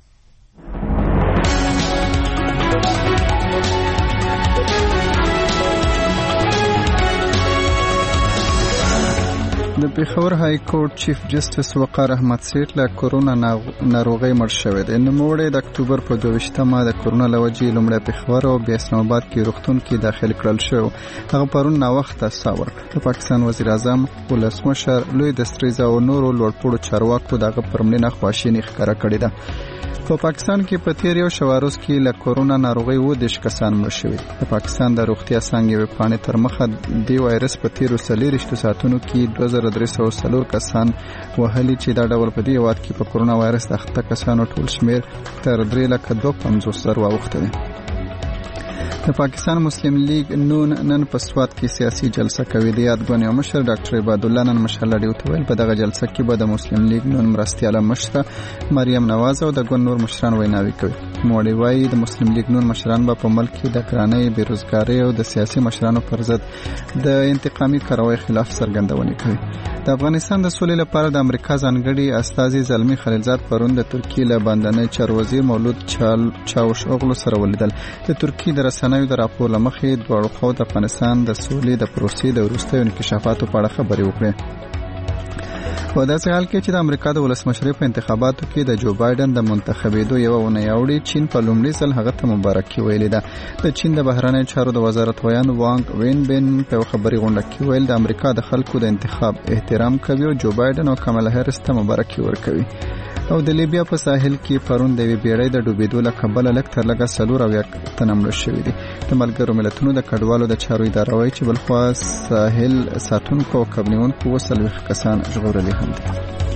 د پېښور های کورټ چیف جسټس وقار احمد سیټ له کورونا ناروغۍ مړ شوی دی. نوموړی د اکتوبر په 22مه د کورونا له وجې لومړی پېښور او بیا اسلام آباد کې روغتون کې داخل کړل شو. هغه پرون ناوخته ساه ورکړه. د پاکستان وزیر اعظم، ولسمشر، لوی دستریزه او نورو لوړپوړو چارواکو دغه پر مړینه خواشیني ښکاره کړې ده. په پاکستان کې په تیر یو شواروز کې له کورونا ناروغۍ 20 کسان مړ شوي. د پاکستان د روغتیا څانګې وپاڼې تر مخه د وایرس په تیرو 40 ساعتونو کې 2304 کسان وهلي چې دا ډول په دې وخت کې په کورونا وایرس د اخته کسانو ټول شمیر تر 3,52,000 واوښته دی. د پاکستان مسلم لیگ نون نن په سوات کې سیاسي جلسه کوي. د یادګانې مشر ډاکټر عباد الله نن مشال ډیو ته ویل په دغه جلسه کې به د مسلم لیگ نون مرستیاله مشره مریم نواز او د ګوند نور مشران ویناوي کوي. موړي وايي د مسلم لیگ نون مشران به په ملک کې د ګرانۍ، بیروزګارۍ او د سیاسي مشرانو پر ضد د انتقامي کاروای خلاف څرګندونې کوي. د افغانستان د سولې لپاره د امریکا ځانګړي استازي زلمی خلیلزاد پرون د ترکیې له باندنۍ چارو وزیر مولود چاوشوغلو سره ولیدل. د ترکیې د رسنیو د راپور لمخې دواړو خواو د افغانستان د سولې د پروسې د وروستیو انکشافاتو په اړه خبرې وکړې. په داسې حال کې چې د امریکا د ولسمشرۍ په انتخاباتو کې د جو بایدن د منتخبېدو یوه اونۍ وړاندې چین په لومړي ځل هغه ته مبارکي ویلې ده. د چین د بهرنیو چارو د وزارت ویان وانګ وینبین په خبري غونډه کې ویل د امریکا د خلکو د انتخاب احترام کوي او جو بایدن او کمالا هریس ته مبارکي ورکوي. او د لیبیا په ساحل کې پرون د بیړۍ د ډوبېدو له کبله لږ تر لږه 4 تنه مړه شوي دي. د ملګرو ملتونو د کډوالو د چارو اداره وایي چې بلخوا ساحل ساتونکو او کبنیونکو 40 کسان ژغورلي هم دي.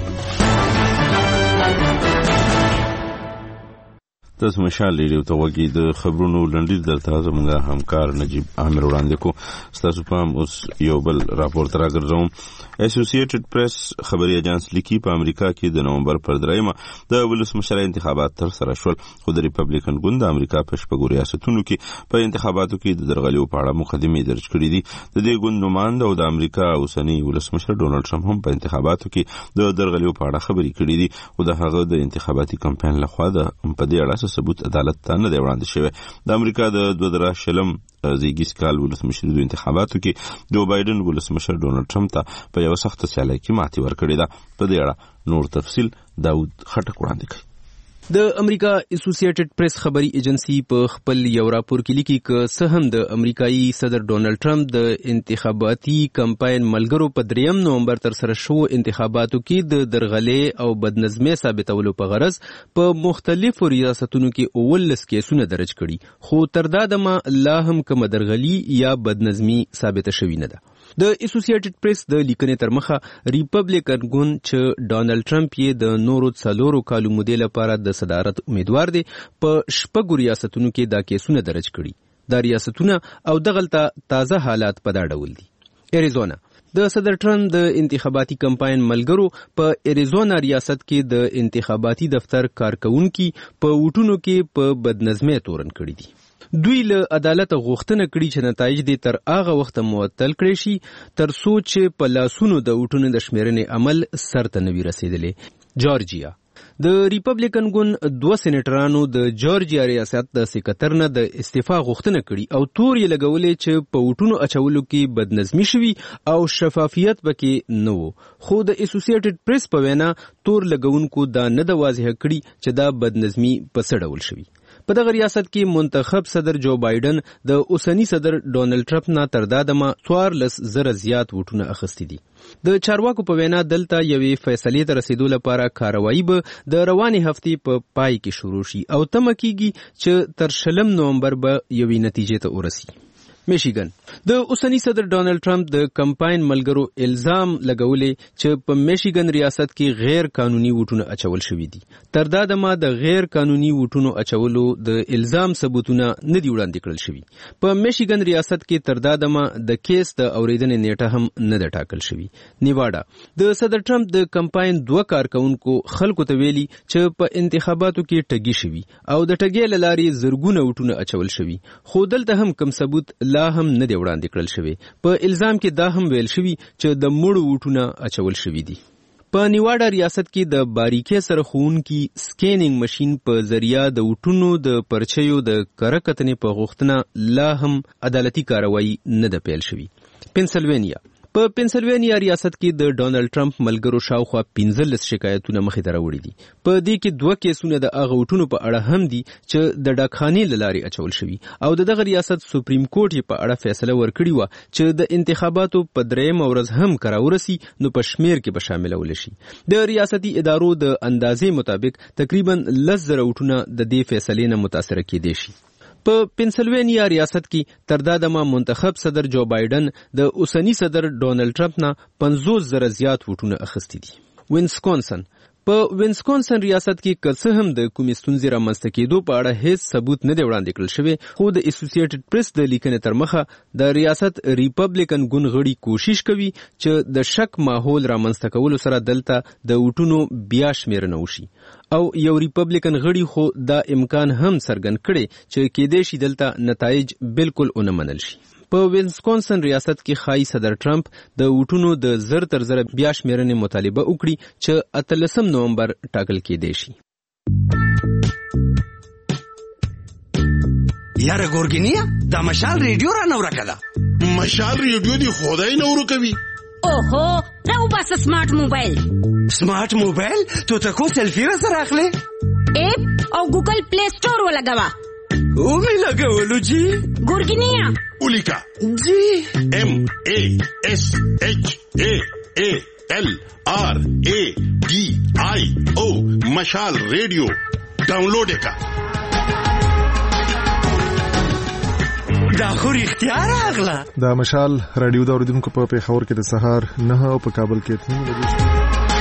تاسو مشال ریډیو ته وګورئ د خبرونو لنډیز درته زموږ همکار نجیب عامر وړاندې کو. ستاسو پام اوس یو بل راپور ته راګرځوم. اسوسییټډ پریس خبري اژانس لیکي په امریکا کې د نومبر پر 3مه د ولسمشرۍ انتخابات تر سره شول، خو د ریپبلیکن ګوند د امریکا په شپږو ریاستونو کې په انتخاباتو کې د درغلیو په اړه مقدمې درج کړې دي. د دې ګوند نماینده او د امریکا اوسنی ولسمشر ډونالد ټرمپ هم په انتخاباتو کې د درغلیو په اړه خبرې کړې دي او د هغه د انتخاباتي کمپاین لخوا د په دې اړه ثبوت عدالت ته نه دی وړاندې شوی. د امریکا د 2020 زیږیز کال ولسمشریزو انتخاباتو کې جو بایدن ولسمشر ډونالد ټرمپ ته په یو سخت سیالۍ کې ماتې ورکړې ده. په دې اړه نور تفصیل داود خټک وړاندې کوي. د امریکا اسوسییټډ پریس خبري ایجنسی په خپل یو راپور کې لیکي چې څه هم د امریکایي صدر ډونالد ټرمپ د انتخاباتي کمپاین ملګرو په 3 نومبر تر سره شو انتخاباتو کې د درغلې او بدنظمۍ ثابتولو په غرض په مختلفو ریاستونو کې 19 کیسونه درج کړي، خو تر دا دمه لا هم کوم درغلي یا بدنظمي ثابته شوې نه ده. د اسوسییټډ پریس د لیکنې تر مخه ریپبلیکن ګوند چې ډونالد ټرمپ یې د نورو 4 کالو مودې لپاره د صدارت امیدوار دی په 6 ریاستونو کې دا کیسونه درج کړي. دا ریاستونه او دغلته تازه حالات په دا ډول دي. اریزونا د صدر ټرمپ د انتخاباتي کمپاین ملګرو په اریزونا ریاست کې د انتخاباتي دفتر کارکونکو په وټونو کې په بدنظمۍ تورن کړي دي. دوی له عدالت غوښتنه کړې چې نتایج دې تر هغه وخت معطل کړي شي تر څو چې په لاسونو د وټونو د شمیرنې عمل سرته نه وي رسیدلی. جورجیا د ریپبلیکن ګوند 2 سېنیټرانو د جورجیا ریاست د سکرټر نه د استعفا غوښتنه کړې او تور یې لګولې چې په وټونو اچولو کې بدنظمي شوي او شفافیت پکې نه و، خو د اسوسییټډ پریس په وینا تور لګونکو دا نه د واضح کړي چې دا بدنظمي په څه ډول شوي. په دغه ریاست کې منتخب صدر جو بایدن د اوسنی صدر ډونالد ټرمپ نه تر دا دمه 14,000 زیات وټونه اخیستي دي. د چارواکو په وینا دلته یوې فیصلې ته رسیدو لپاره کاروایی به د روانې هفتې په پای کې شروع شي او تمه کیږي چې تر 20 نومبر به یوې نتیجې ته ورسي. میشیګن د اوسنی صدر ډونالد ټرمپ د کمپاین ملګرو الزام لګولې چې په میشیګن ریاست کې غیر قانوني وټونه اچول شوي دي. تر دا دمه د غیر قانوني وټونو اچولو د الزام ثبوتونه نه دي وړاندې کړل شوي. په میشیګن ریاست کې تر دا دمه د کیس د اوریدنې نیټه هم نه ده ټاکل شوي. نیواډا د صدر ټرمپ د کمپاین 2 کارکونکو خلکو ته ویلي چې په انتخاباتو کې ټګي شوي او د ټګۍ له لارې زرګونه وټونه اچول شوي، خو دلته هم کم ثبوت لا هم نه دی وړاندې کړل شوی. په الزام کې دا هم ویل شوی چې د مړو وټونه اچول شوی دي. په نیواډا ریاست کې د باریکۍ سره ښوونکي سکینینګ ماشین په ذریعہ د وټونو د پرچیو د کره کتنې په غوښتنه لا هم عدالتي کاروایی نه ده پیل شوی. په پنسلوانیا ریاست کې د ډونالد ټرمپ ملګرو شاوخوا 15 شکایتونه مخې ته راوړي دي. په دې کې 2 کیسونه د هغه وټونو په اړه هم دي چې د ډاکخانې له لارې اچول شوي او دغه ریاست سپریم کورټ یې په اړه فیصله ورکړې وه چې د انتخاباتو په 3 ورځ هم که راورسي نو په شمیر کې به شاملول شي. د ریاستي ادارو د اندازې مطابق تقریبا 10,000 وټونه د دې فیصلې نه متاثره کېدای شي. په پنسلوانیا ریاست کې تر دا دمه منتخب صدر جو بایدن د اوسنی صدر ډونالد ټرمپ نه 50,000 زیات وټونه اخیستي دي. په وینسکونسن ریاست کې که څه هم د کومې ستونزې رامنځته کېدو په اړه هیڅ ثبوت نه دی وړاندې کړل شوی، خو د اسوسییټډ پریس د لیکنې تر مخه د ریاست ریپبلیکن ګوند غړي کوشش کوي چې د شک ماحول رامنځته کولو سره دلته د وټونو بیا شمیرنه وشي او یو ریپبلیکن غړي خو دا امکان هم څرګند کړي چې کېدای شي دلته نتایج بالکل ونه منل شي. په وینسکونسن ریاست کې خای صدر ټرمپ د وټونو د زر تر زر بیا شمیرنې مطالبه وکړي چې 18 نومبر ټاکل کېدای شي. یاره ګورګینیا دا مشال ریډیو را نو راکړه. مشال ریډیو دی خدای نو ورکوي. اوهو راو بس سمارټ موبایل. سمارټ موبایل تو تکو سیلفی را سره اخلي اپ او ګوګل پلی سٹور ولګوا. او می لګولو جی ګورګینیا اولیکا جی MASHALRADIO مشال ریڈیو ډاونلوډ کا. دا خو اختیار اغلا. دا مشال رادیو دا اوریدونکو په پیښور کې د سهار 9 او په کابل کې 3 بجې.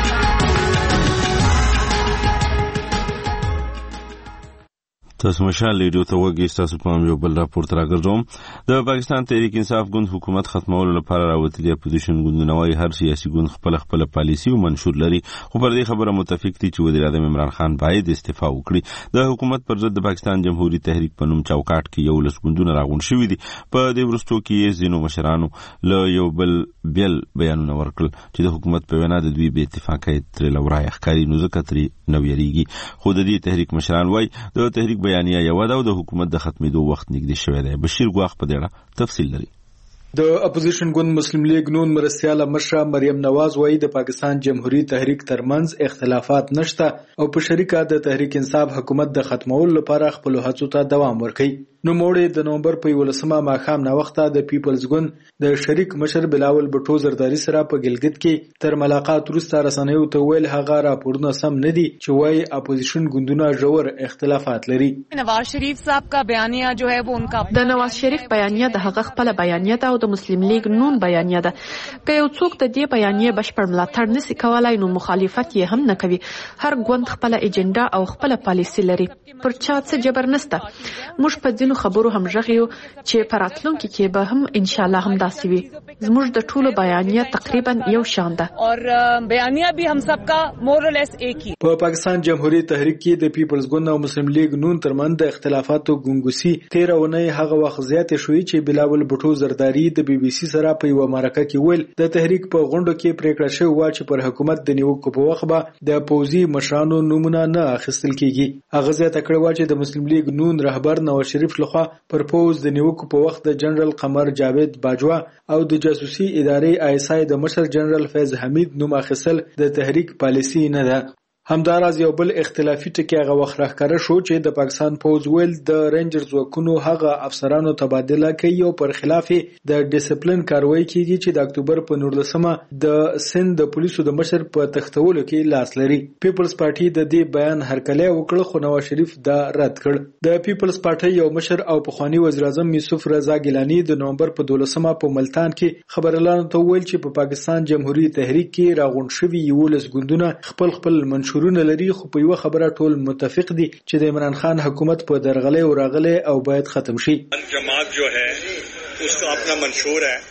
تاسو مشال ریډیو ته وګورئ. تاسو په یو بل راپورټ راګرځوم. د پاکستان تحریک انصاف ګوند حکومت ختمولو لپاره راوتلي اپوزیشن ګوندونه وايي هر سیاسي ګوند خپل پالیسي او منشور لري، خو پر دې خبره متفق دي چې وزیر اعظم عمران خان باید استعفا وکړي. د حکومت پر ضد د پاکستان جمهوریت تحریک په نوم چوکاټ کې 11 ګوندونه راغون شوي دي. په دې وروستو کې ځینو مشرانو له یو بل بیانونه ورکړل چې د حکومت په وینا د دوی بې اتفاقۍ ترې لورای ښکاري، نو ځکه ترې نو یریږي. خو د دې تحریک مشران وايي د تحریک بیانیه یو دا د حکومت د ختمېدو وخت نږدې شوی دی. بشیر ګواخ په دې اړه تفصیل لري. د اپوزیشن ګوند مسلم لیگ نون مرستیاله مشره مریم نواز وایي د پاکستان جمهوریت تحریک ترمنځ اختلافات نشته او په شریکه د تحریک انصاف حکومت د ختمولو لپاره خپل هڅو ته دوام ورکوي. نو موړې د نومبر په 11مه ماښام ناوخته د پیپلز ګوند د شریک مشر بلاول بټو زرداری سره په ګلګت کې تر ملاقات وروسته رسنیو ته ویل هغه راپورونه سم نه دي چې وایي اپوزیشن ګوندونه ژور اختلافات لري. نواز شریف صاحب کا بیانیه جو ہے وہ ان کا د نواز شریف بیانیه د هغه خپل بیانیه ده او د مسلم لیگ نون بیانیه ده. که یو څوک د دې بیانیه بشپړ ملاتړ نشي کولای نو مخالفت یې هم نه کوي. هر ګوند خپل ایجنډا او خپل پالیسي لري، پر چا څه جبر نشته. موږ په ځینو خبرو هم ژغیو چې په راتلونکي کې به هم ان شاء الله هم داسې وي. زموږ د ټولو بیانیه تقریبا یو شان ده اور بیانیه بھی هم سب کا مور لیس ایک ہی. په پاکستان جمهوریت تحریک کې د پیپلز ګوند او مسلم لیگ نون ترمنځ د اختلافاتو ګونګوسي 13 اونۍ هغه وخت زیات شوې چې بلاول بټو زرداری د بي بي سي سره په یو مرکه کې ویل د تحریک په غونډو کې پریکړه شوې و چې پر حکومت د نیوکو په وخت به د پوزي مشرانو نومونه نه اخیستل کیږي. هغه زیاته کړې و چې د مسلم لیگ نون رهبر نواز شریف لخوا پر پوز د نیوکو په وخت د جنرال قمر جاوید باجوا او د جاسوسي ادارې ISI د مشر جنرال فیض حمید نوم اخیستل د تحریک پالیسي نه ده. همداراز یو بل اختلافي ټکی هغه وخت راښکاره شو چې د پاکستان پوز ویل د رینجر ځواکونو هغه افسرانو تبادله کوي او پر خلاف د ډیسپلین کاروایی کیږي چې د اکتوبر په 19مه د سند د پولیسو د مشر په تختولو کې لاس لري. پیپلز پارټي د دې بیان هرکلی وکړ خو نواز شریف دا رد کړ. د پیپلز پارټي یو مشر او پخوانی وزیر اعظم یوسف رضا ګیلانی د نومبر په 12مه په ملتان کې خبرلانو ته ویل چې په پاکستان جمهوریت تحریک کې راغون شوي 11 ګوندونه خپل منشورونه لري، خو په یو خبره ټول متفق دي چې د عمران خان حکومت په درغلې او راغلې او باید ختم شي. جماعت جو ہے اس کا اپنا منشور ہے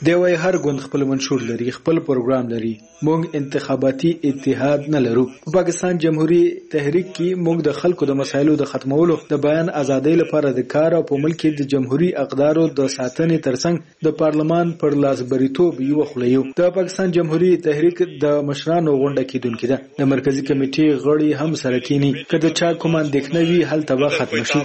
دی وای هر ګوند خپل منشور لري، خپل پروګرام لري. موږ انتخاباتي اتحاد نه لرو. په پاکستان جمهوریت تحریک کې موږ د خلکو د مسایلو د ختمولو، د بیان ازادۍ لپاره د کار او په ملک کې د جمهوریت اقدارو د ساتنې ترڅنګ د پارلمان پر لاسبریتوب یو خلیو. د پاکستان جمهوریت تحریک د مشرانو غونډه کېدونکې ده. د مرکزی کمیټې غړي هم سره کېني. که د چا کوم اندېښنه وي هلته به ختم شي.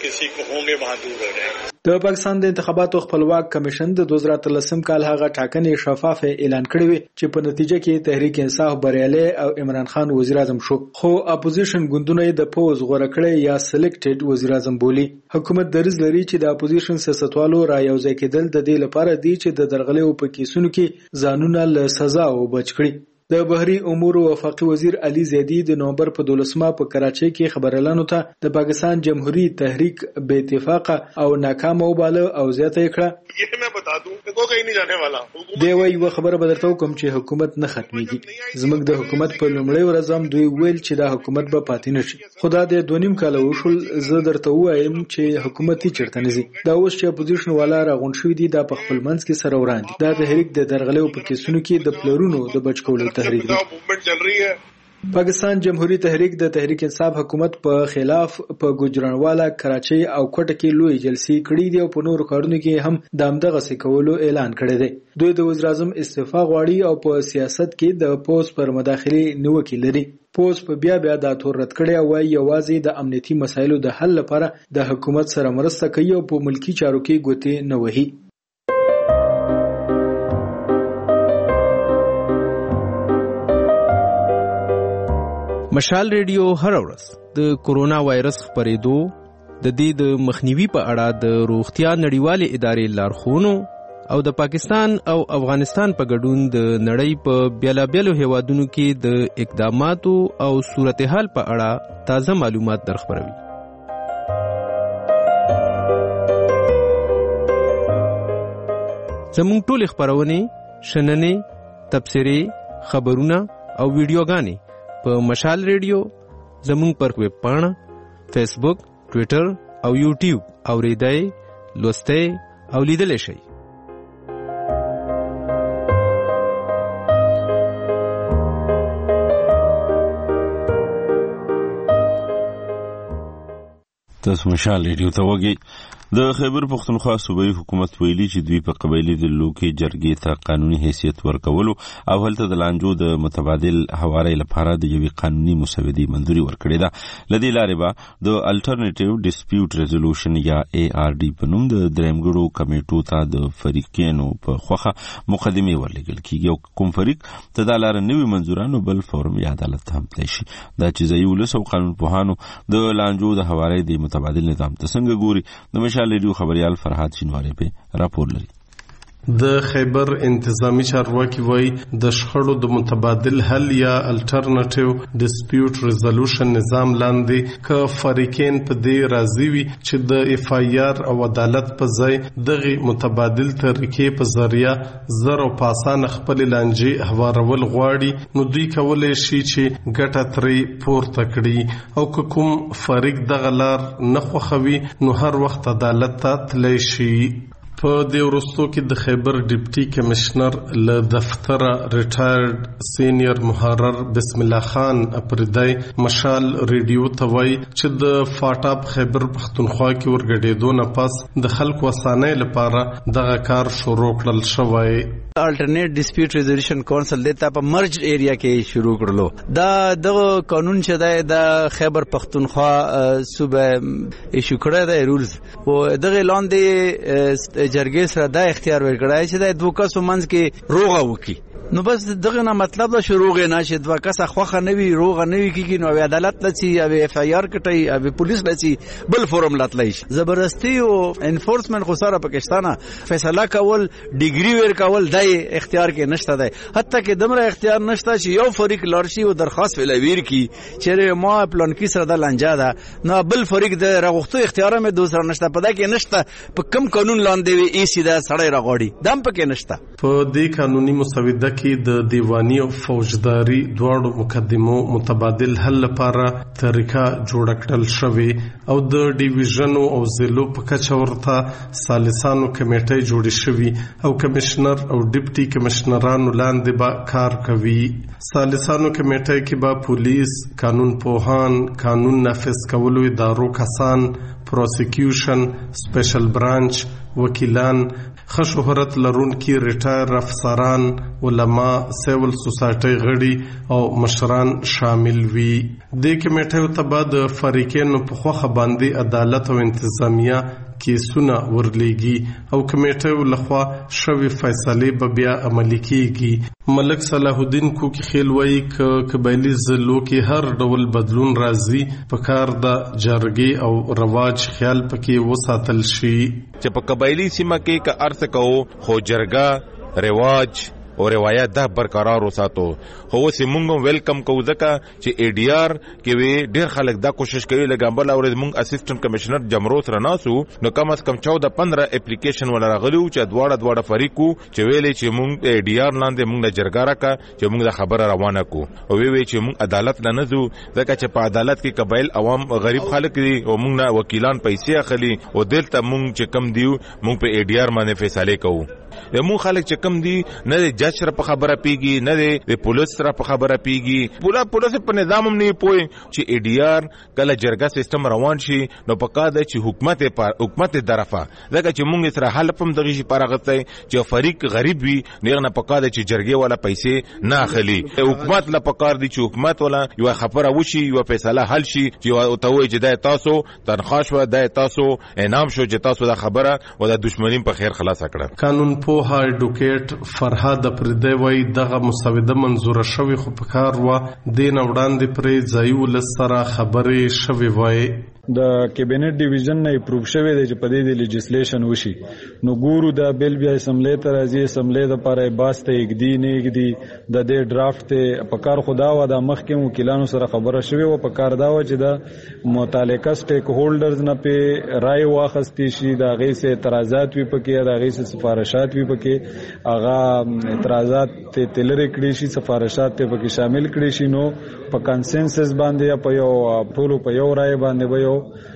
د پاکستان د انتخاباتو خپلواک کمیشن د 2013 کال هغه ټاکنې شفاف اعلان کړې وي چې په نتیجه کې تحریک انصاف بریالي او عمران خان وزیر اعظم شو، خو اپوزیشن ګوندونه د پوز غوړه کړې یا سلیکټډ وزیر اعظم بولی. حکومت درز لري چې د اپوزیشن سیاستوالو را یوځای کېدل د دې لپاره دی چې د درغلې په کیسونو کې ځانونه له سزا وبچ کړي. د بهري امور وفاقي وزیر علي زیدی د نومبر په 12 په کراچۍ کې خبريالانو ته د پاکستان جمهوریت تحریک بے اتفاق او ناکام وباله او زیاته کړه. یہ میں بتا دوں کہ کوئی کہیں نہیں جانے والا. دی وای یو خبره بدرته کوم چې حکومت نه ختميږي. زموږ د حکومت په لومړی ورځ هم دوی ویل چې دا حکومت به پاتې نشي. خدا دې 2.5 کال وشول، زه درته وایم چې حکومت یې چرته نزي. دا اوس چې اپوزیشن والا راغون شوی دي دا په خپل منځ کې سره وران دي. دا تحریک د درغلې په کیسونو کې د پلرونو د بچکولو تحریک دی. پاکستان جمهوریت تحریک د تحریک انصاف حکومت په خلاف په ګجرانوالا، کراچۍ او کوټه کې لوی جلسې کړې دي او په نورو کارونو کې هم د همدغه سکولو اعلان کړی دی. دوی د وزیر اعظم استعفا غواړي او په سیاست کې د پوز پر مداخله نیوکه لري. پوز په بیا دا تور رد کړی او یوازې د امنیتي مسایلو د حل لپاره د حکومت سره مرسته کوي او په ملکی چارو کې ګوتې نه وهي. مشال ریډیو هر ورځ د کورونا وایرس خپرېدو، د دې د مخنیوي په اړه د روغتیا نړیوالې ادارې لارښوونو او د پاکستان او افغانستان په ګډون د نړۍ په بیلابیلو هیوادونو کې د اقداماتو او صورتحال په اړه تازه معلومات درخبروي. زموږ ټولې خپرونې، شننې، تبصرې، خبرونه او ویډیوګانې په مشال ریډیو، زموږ پر ویب پاڼه، فیسبوک، ټویټر او یوټیوب اوریدای، لوستای او لیدلی شئ. تاسو مشال ریډیو ته وګورئ. د خیبر پختونخوا صوبایي حکومت ویلي چې دوی په قبایلي ډلو کې جرګې ته قانوني حیثیت ورکولو او هلته د لانجو د متبادل حوارې لپاره د یوې قانوني مسودې منظوري ورکړې ده. له دې لارې به د الټرنیټیو ډسپیوټ ریزولوشن یا ARD په نوم د درېمګړو کمیټو ته د فریقینو په خوخه مقدمې ورلېږل کېږي او کوم فریق ته دا لاره نوي منظورانو بل فورم یا عدالت ته هم تللی شي. دا چې ځایي ولس او قانونپوهانو د لانجو د حوارې د متبادل نظام ته څنګه ګوري، د مشال ریډیو خبريال فرحات شینواری په راپور لري. د خیبر انتظامی چارواکي وایي د شخړو د متبادل حل یا الټرنیټیو ډسپیوټ ریزولوشن نظام لاندې که فریقین په دې راضي وي چې د FIR او عدالت په ځای دغه متبادل طریقې په ذریعہ زر او پاسانه خپل لانجې هوارول غواړي، نو دوی کولای شي چې ګټه ترې پورته کړي او که کوم فریق دغه لار نه خوښوي نو هر وخت عدالت ته تللی شي. په دې وروستو کې د خیبر ډیپټي کمشنر له دفتر ریټایرډ سینیئر محرر بسم الله خان اپریدای مشال ریډیو ته وایي چې د فاټا خیبر پختونخوا کې ورګډېدو نه پس د خلکو اسانۍ لپاره دغه کار شروع کړل شوی. الټرنیټ ډسپیوټ ریزولوشن کونسل دته په مرج ایریا کې شروع کړلو. دا دغه قانون چې د خیبر پختونخوا صوبه ایشو کړی دی رولز او دغه لاندې جرګې سره دا اختیار ورکړای چې د دوه کسو منځ کې روغه وکړي. نو بس دغه نه مطلب دا شروع نه چې دوه کس خوخه نوي روغه نوي کیږي، نو عدالت لسی او FIR کټي او پولیس لسی بل فورم لاتلای شي. زبردستی او انفورسمنت خو سره پاکستانه فیصله کول ډیګری ور کول دای اختیار کې نشته دی. حتی کې دمره اختیار نشته چې یو فریق لارشي او درخواست ولویر کی چې ما پلان کې سره د لنجا ده، نو بل فریق د رغختو اختیار مې دوسر نشته، پدا کې نشته په کم قانون لاندې وی ای سیده سړی راغړي دم پکې نشته. په دې قانوني مسوده کې د دیوانی او فوجداري دواړو مقدمو متبادل حل لپاره طریقه جوړ کړل شوې او د ډیویژن او ضلعو په کچه ورته سالسانو کمیټې جوړې شوې او کمشنر او ډیپټي کمشنرانو لاندې به کار کوي. سالسانو کمیټې کې به پولیس، قانون پوهان، قانون نافذ کولو ادارو کسان، پروسیکیوشن، سپیشل برانچ، وکیلان، ښه شهرت لرونکي ریټایر افسران، علما، سیول سوسایټي غړي او مشران شامل وي. د کمیټې ته به د فریقینو په خوښه باندې عدالت او انتظامیه کیسونه ورلېږي او کمیټې لخوا شوی فیصله به بیا عملي کیږي. ملک صلاح الدین کوکی خیل وایي ک قبایلی ضلعو کې هر ډول بدلون راځي په کار د جرګې او رواج خیال پکې وساتل شي. چې په قبایلی سیمه کې که ارڅ کوو خو جرګه، رواج او روایت دا برقرار وساتو. خو اوس موږ ویلکم کوو ځکه چې ای ډی آر کې وی ډیر خلک دا کوشش کوي لکه بل اورز موږ اسسټنټ کمشنر جمرو سره ناسو نو کم از کم 14-15 اپلیکیشن ولا راغلو چې دواړه فریقو چې ویلې چې موږ ای ډی آر لاندې موږ د جرګه راکا چې موږ د خبره روانه کو او وی چې موږ عدالت نه نزو ځکه چې په عدالت کې قبایل عوام غریب خلک دي او موږ نه وکیلان پیسې اخلي او دلته موږ چې کم دیو موږ په ای ډی آر باندې فیصله کوو. یمو خلک چې کم دي نه د جج سره په خبره پیږي نه د پولیس سره په خبره پیږي. پولیس په نظام هم نه پوي چې ای ډی آر کله جرګه سیستم روان شي نو پکا د چې حکومت طرفه ځکه چې مونږ سره حل پم دغه شي پارغته چې فریق غریب وي نه پکا د چې جرګه والا پیسې نه اخلي. حکومت لا پکار دي چې حکومت والا یو خبره وشي یو فیصله حل شي چې ته وایي چې د تاسو تنخواه شو د تاسو انعام شو چې تاسو د خبره او د دښمنۍ په خیر خلاص کړه. قانون پوها ایډوکیټ فرهاد پردی وای دغه مسوده منزوره شوی خو په کار و دین وړاندې پرې ځایو لسره خبرې شوی وای. د کابینټ ډیویژن نه اپروو شوی دی چې په دې لیجسلیشن وشي نو ګورو دا بیل بیا اسمبلی ته راځي. اسمبلی د لپاره باسته یګدي نه یګدي د دې ډرافټ ته په کار خدا و د مخکې وکیلانو سره خبره شوی او په کار دا و چې د متعلقه سټیک هولډرز نه په رائے واخستې شي د غي سه اعتراضات وي پکې د غي سه سفارشات وي پکې اغه اعتراضات ته تلری کړي شي سفارشات ته پکې شامل کړي شي نو په کنسنسس باندې په یو ټولو په یو رائے باندې به یو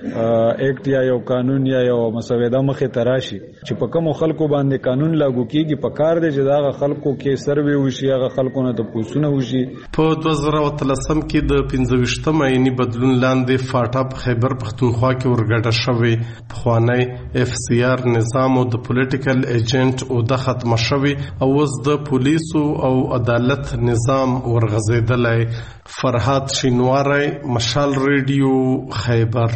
ایکټ یا یو قانون یا یو مسوده مخه تراشي چې په کوم خلکو باندې قانون لاګو کیږي په کار دی چې دا خلکو کې سروي وشي هغه خلکو نه د پوسونه وشي. په 2013 کې د 15 مې بدلون لاندې فاټا په خیبر پختونخوا کې ورګډه شوې. پخوانی اف سی آر نظام او د پولیټیکل ایجنټ او د ختم شوی او اوس د پولیسو او عدالت نظام ورغزیدلای. فرهاد شینواری، مشال ریډیو، خیبر.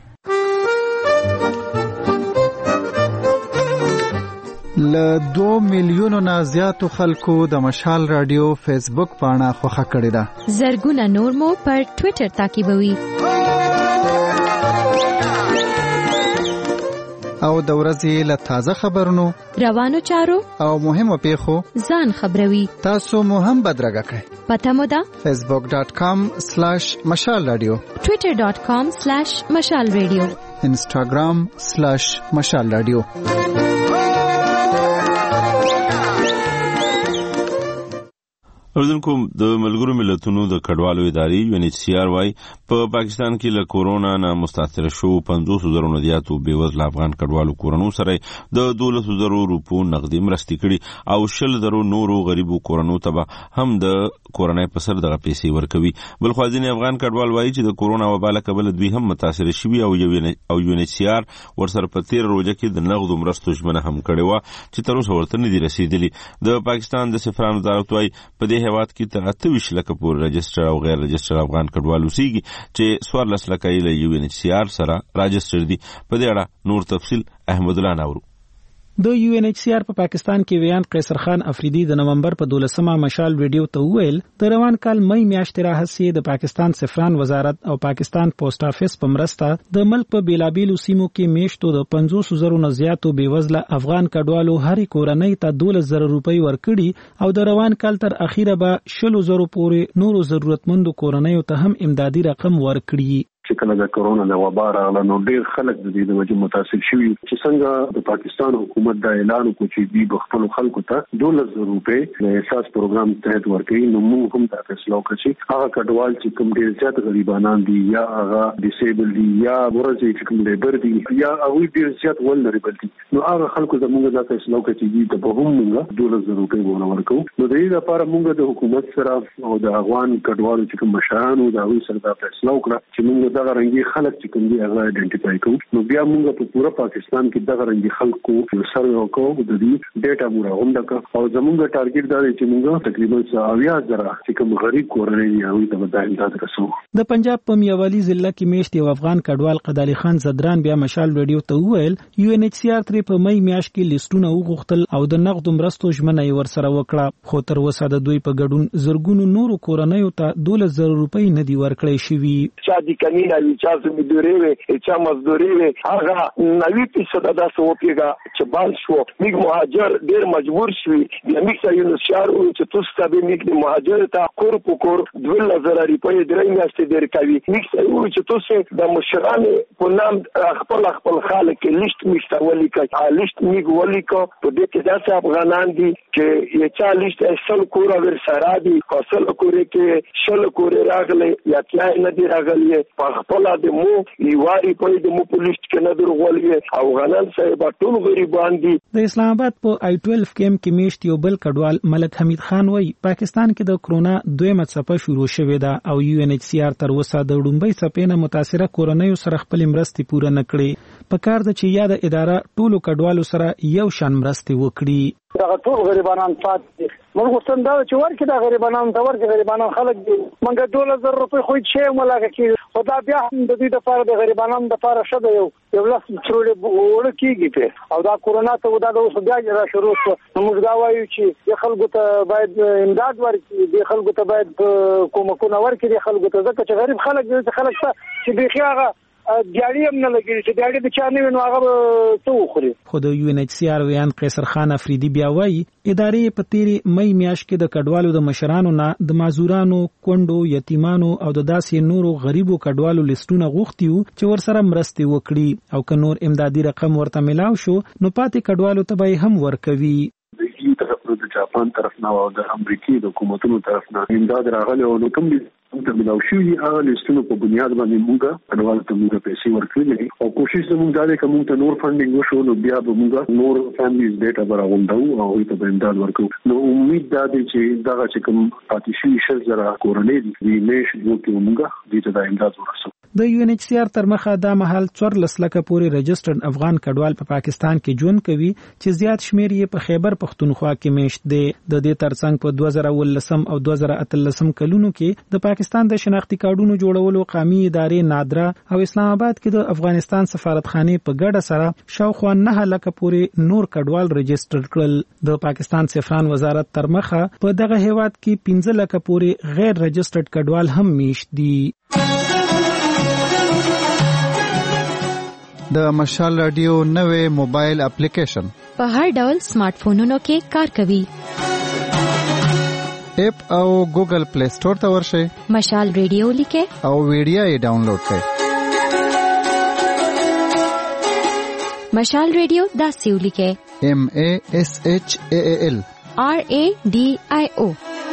له 2 میلیونو نه زیاتو خلکو د مشال رادیو فیسبوک پاڼه خوښه کړې ده. زرګونه نور مو پر ټوئیټر تعقیبوي او د ورځې له تازه خبرونو، روانو چارو او مهمو پیښو ځان خبروي. تاسو مو هم بدرګه کړئ. پته مو ده facebook.com/mashalradio، twitter.com/mashalradio، instagram/mashalradio. اوردونکو د ملګرو ملتونو د کډوالو ادارې UNHCR وايي په پاکستان کې له کورونا نه مستاثر شو 500,000 نه زیاتو بېوزله افغان کډوالو کورنو سره د 12,000 روپو نقدي مرستې کړي او 10,000 نورو غریبو کورنو ته هم د کورنۍ په سر دغه پیسې ورکوي. بل خو ځینې افغان کډوال وايي چې د کورونا وبا له کبله دوی هم متاثر شوي او UNHCR ورسره په 13 روزه کې د نقدو مرستو ژمنه هم کړې وه چې تر اوسه ورته نه دي رسیدلي. د پاکستان د سفارت وزارت وايي په دې هیواد کې تر 28 لکه پورې رجسټر او غیر رجسټر افغان کډوال اوسېږي چې 14 لکه یې له UNHCR سره راجسټر دي. په دې اړه نور تفصیل احمد الله ناورو. د UNHCR په پاکستان کې ویان قیصر خان افریدي د نومبر په 12مه مشال ویډیو ته وویل د روان کال مې میاشتې راهیسې د پاکستان سفران وزارت او پاکستان پوسټ افیس په مرسته د ملک په بیلابیلو سیمو کې میشتو د 500,000 نه زیاتو بیوزله افغان کډوالو هرې کورنۍ ته 12,000 روپۍ ورکړي او د روان کال تر اخیره به 10,000 پورې نورو ضرورتمندو کورنۍ ته هم امدادي رقم ورکړي. چې کله د کرونا د وبا راغله نو ډېر خلک د دې د وجې متاثر شوي چې څنګه د پاکستان حکومت دا اعلان وکړ چې دوی خپل خلکو ته 12,000 روپۍ د احساس پروګرام تحت ورکوي. نو موږ هم دا فیصله وکړه چې هغه کډوال چې کوم ډېر زیات غریبانان دي یا هغه ډیسیبل دي یا ورځي چې کوم لیبر دي یا هغه ډېر زیات ولنریبل دي نو هغه خلکو زموږ د فیصله وکړه چې دوی ته هم موږ 12,000 روپۍ ورکوو. نو د دې لپاره موږ د حکومت سره او د افغان کډوالو چې کوم مشران او د هغوی سره دا فیصله وکړه چې موږ دغه رنګي خلک چې کوم دي هغه آئیډنټیفای کوو. نو بیا موږ په پوره پاکستان کې دغه رنګي خلکو سره وکړو د دې ډیټا موږ هم دغه او زموږ ټارګټ دا دی چې موږ تقریبا 70,000 چې کوم غریب کورنۍ دي هغوی ته به امداد رسوو. د پنجاب په میاوالی ضلع کې میشت یو افغان کډوال قدالي خان زدران بیا مشال ریډیو ته وویل UNHCR ترې په مې میاشت کې لیستونه وغوښتل او د نقد مرستو ژمنه یې ورسره وکړه خو تر اوسه د دوی په ګډون زرګونو نورو کورنیو ته 12,000 روپۍ نه دي ورکړې شوي. چا دي کمینه وي چا زمیندوري وي چا مزدوري وي هغه 90% دا څه وپیږه چې بند شو میګ مهاجر ډېر مجبور شوي د میکسا UNHCR چې تاسو ته به میګ مهاجر ته کور په کور 12,000 روپۍ درې میاشتې درکوي. میکسا چې تاسو د مشرانو په نام خپل خلک لیست مشتولي کوي لیست میګ ولیکو په دې کې داسې افغانان دي چې یې چا لیست اصل کور ور سره دي اصل کور کې شل کور راغلي یا کله نه دی راغلي په خپل د مو یواري په د مو پولیس کې نه درغولي افغانان صاحب ټول غریبان دي. د اسلام آباد په I-12 کیمپ کې میشت یو بل کډوال ملک حمید خان وایي پاکستان کې د کرونا دویمه څپه شروع شوې ده او UNHCR تر اوسه د وړومبۍ څپې نه متاثره کورنیو سره خپل مرستې پوره نه کړې. په کار ده چې یا د اداره ټولو کډوالو سره یو شان مرستې وکړي. دا ټول غریبانان پاتې موږ غوښتل دا چې ورکې دا غریبانان ته ورکې غریبانان خلک دي موږ 12,000 روپۍ خو چې ملاګه کې خو دا بیا د دې لپاره د غریبانو لپاره شته یو لاس څرول وړ کېږي او دا کورونا ته دا اوس بیا را شروع شو. موږ دا وایو چې د خلکو ته باید امداد ورکړي د خلکو ته باید کومکونه ورکړي د خلکو ته ځکه چې غریب خلک دي خلک ته چې بيخي هغه دیاړي هم نه لګي چې دیاړي د چا نه وینو هغه څه وخوري. خو د UNHCR ویان قیصر خان افریدي بیا وایي ادارې په تیری مې میاشت کې د کډوالو د مشرانو نه د مازورانو کونډو یتیمانو او د داسې نورو غریبو کډوالو لیستونه غوښتیو چې ورسره مرستې وکړي او که نور امدادي رقم ورته ملاو شو نو پاتې کډوالو ته به هم ورکوي. د جاپان طرف نه او د امریکای د حکومتونو طرف نه امداد راغلی او نو کوم ته ملاو شوی هغه لیستونو په بنیاد باندې موږ کډوالو ته موږ پیسې ورکړي او کوشش زموږ دا دی چې موږ ته نور فنډینګ وشو نو بیا به موږ نور فیملیز ډیټا براغونډو او هغوی ته به امداد ورکړو. نو امید دا دی چې دغه چې کوم پاتې شوي 10,000 کورنۍ دي د میش وکړو موږ دې ته د امداد ورسو. د UNHCR تر مخه دا مهال 14 لکه پورې رجسټرډ افغان کډوال په پاکستان کې ژوند کوي چې زیات شمیر یې په خیبر پختونخوا کې میشت دي. د دې ترڅنګ په 2019 او 2018 کلونو کې د پاکستان د شناختی کارډونو جوړولو قومي ادارې نادرا او اسلام آباد کې د افغانستان سفارتخانه په ګډه سره شاوخوا 9 لکه پورې نور کډوال رجسټر کړل. د پاکستان سفران وزارت تر مخه په دغه هیواد کې 15 لکه پورې غیر رجسټرډ کډوال هم میشت دي. د مشال رادیو نوې موبایل اپلیکیشن په هر ډول سمارټ فونونو کې کار کوي. اپ او ګوګل پلی سٹور ته ورشئ مشال ریډیو لیکه او ویډیو یې ډاونلوډ کړئ. مشال ریډیو داسې ولیکه MASHAAL RADIO.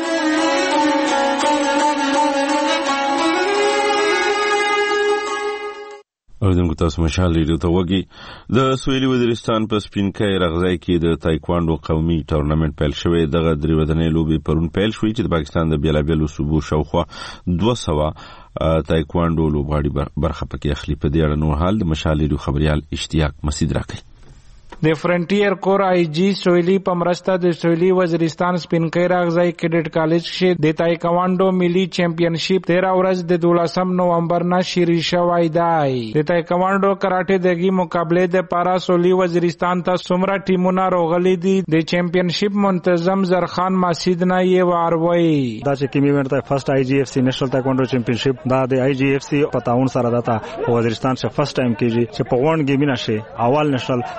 اوریدونکو تاسو مشال ریډیو ته وګورئ. د سویلي وزیرستان په سپینکۍ رغځای کې د تایکوانډو قومي ټورنمنت پیل شوی. دغه درې ودانۍ لوبې پرون پیل شوې چې د پاکستان د بیلابیلو صوبو شاوخوا 200 تایکوانډو لوبغاړي برخه پکې اخلي. په دې اړه نور حال د مشال ریډیو خبريال اشتیاق مسعود راکړي. د فرنټیر کور IG سویلی په مرسته د سویلی وزیرستان سپینکۍ راغځای کیډټ کالج کې د تایکوانډو ملي چیمپیونشپ 13 ورځ د 12 نومبر نه شروع شوی دی. د تایکوانډو کراټه دغه مقابله د پارا سویلی وزیرستان ته څومره ټیمونه راغلي دي د چیمپیونشپ منتظم زرخان مسعود نه یې واروي. دا چې کوم ایونت ته فرست IGFC نېشنل تایکوانډو چیمپیونشپ دا د IGFC په تعاون سره داته وزیرستان څخه فرست ټایم کیږي چې په وان گیمینه شي اول نېشنل د تایکوانډو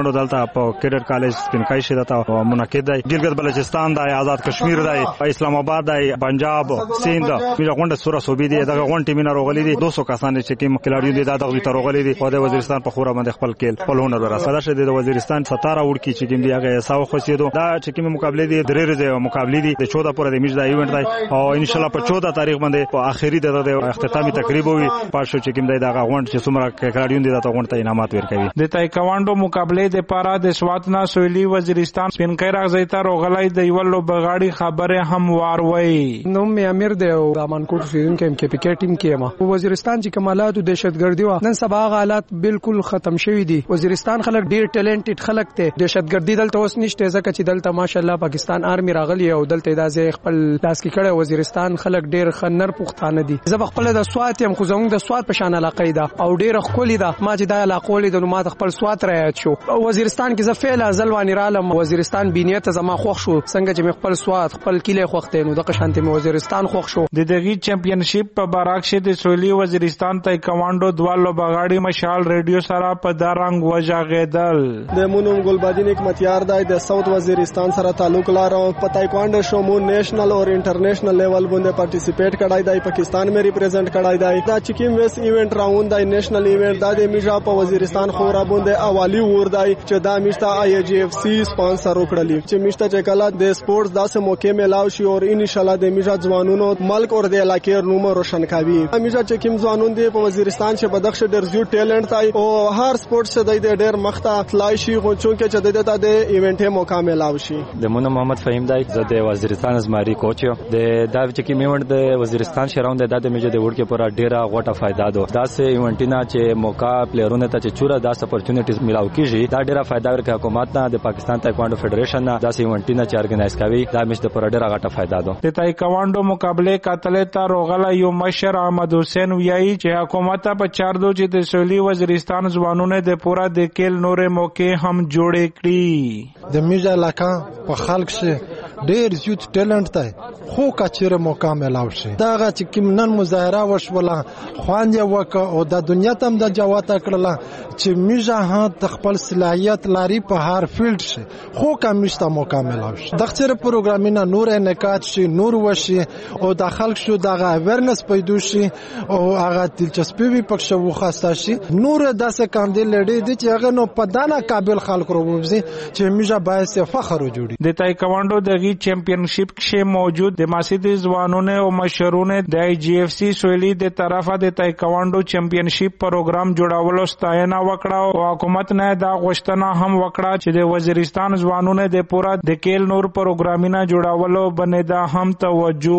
تایکوانډو دلته په کیډټ کالج سپینکای شي دلته منعقد دی. ګلګت بلوچستان دی، آزاد کشمیر دی، اسلام آباد دی، پنجاب، سیند میرا غونډه سورا صوبې دی. دغه غونډه ټیمونه روغلي دي 200 کسان چې کوم کلاډیو دي دغه ته روغلي دي. په وزیرستان په خورا باندې خپل کېل په هنر ورسره شه د وزیرستان 17 وړ کې چې کوم دی هغه ساو خوشیدو دا چې کوم مقابله دي درې ورځې مقابله دي د 14 پورې د میچ دا ایونت دی او ان شاء الله په 14 تاریخ باندې په اخیری د اختتامي تقریب وي. پښو چې کوم دی دغه غونډه چې څومره کلاډیو دي دغه غونډه ته انعامات ورکوي. د تایکوانډو مقابله د پارا د سواتنا سویلی وزیرستان سپینکای راغزي ته روغلای د یولو بغاړي خبره هم واروي. نو مې امیر دی او رامانکوټ فیون کې پی ټیم کې ما وزیرستان چې کمالات او دهشتګردي و نن سبا حالات بالکل ختم شوی دي. وزیرستان خلک ډیر ټیلنټډ خلک ته دهشتګردي دلته اوس نشته ځکه چې دلته ماشاءالله پاکستان آرمي راغلی او دلته دازې خپل لاس کې کړه. وزیرستان خلک ډیر خنر پښتانه دي. زه خپل د سوات يم خو زموږ د سوات په شان علاقه ده او ډیر خولي ده. ما چې د علاقو لید نو ما خپل سوات رايات شو. وزیرستان کې زه فعل ازلوانی رالم. وزیرستان بنیت زما خوښ شو څنګه چې خپل سوات خپل کله خوښته نو د قشانته مې وزیرستان خوښ شو. د دغه چمپیونشپ په باراک شه د سویلی وزیرستان تایکوانډو دوالو بغاړي مشال ریډیو سره په دارنګ وجاغېدل. د مونوم ګلبادین حکمتیار د ساوث وزیرستان سره تعلق لري. په تایکوانډو شو مو نېشنل او انټرنیشنل لیول باندې پارټیسیپیټ کړای دی. پاکستان مې ریپرزینټ کړای دی. دا چکیم ویس ایونت راوند دی نېشنل ایونت دا د میجا په وزیرستان خورا باندې اوالی ور دی چې دا میشته آی جی اف سی سپانسر وکړلی چې میشته چې کله د سپورتس داسې موقع ملاو شي او ان شاء الله د میجا ځوانونو ملک اور د علاقې نوم روشن کوي. میجا چې کوم ځوانون دی په وزیرستان چې په دغه ډېر زیات ټیلنټ دی او هر سپورتس د ډېر مخته تلای شي خو چونکه چې د ایونت موقع ملاو شي. د مونږ محمد فهیم دی زه د وزیرستان زماري کوچ یم. د دا چې کوم ایونت د وزیرستان شراوند د میجا د ورکه پر ډیره غوټه فائدہ ده. دا سه ایونټینا چې موقع پلیرونه ته چې چوره داس اپورچونټیز ملاو کیږي دا ډیره فائدہ ورکوي حکومت نه د پاکستان تایکوانډو فدریشن نه دا سه ایونټینا چې ارګنایز کوي دا میش د پر ډیره غوټه فائدہ ده. د تایکوانډو مقابله کاتله ته روغله یو مشر احمد حسین ویایي چې حکومت په 4 دو چې د سویلی وزیرستان ځوانونه د پورا د کېل نورې موقع هم جوړې کړي. د میجا علاقې په خلک شه ډیر زیات ټیلنټ دی خو کچره موقع ملاو شي. دا چې کوم نن مظاهره وشوله خوان یې وک او د دنیا تم د جواته کړله چې میجا ها د خپل صلاحیت لري په هر فیلډ شي خو کمیشته موقع ملاو شي. د خچره پروګرامینه نور نکات شي نور وشي او د خلک شو دغه اویرنس پیدا شي او هغه دلچسپي وي پکښه وخاسته شي. نور داسې کاندل لري دي چې هغه نو په دانا قابل خلک روبزي چې میجا باعث فخر جوړي. د تایکوانډو دغه چمپیونشپ کې موجود د ماسید ځوانونه او مشرونه د آی جی اف سی سویلی د طرفه د تایکوانډو چمپیونشپ پروګرام جوړولو ستاینه وکړه او حکومت نه دا غوښتنه هم وکړه چې د وزیرستان ځوانونه د پورا د کېل نور پروګرامینه جوړولو باندې دا هم توجه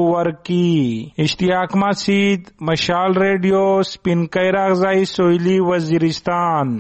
ورکړي. اشتیاق مسید مشال ریډیو سپینکای راغزای سویلی وزیرستان.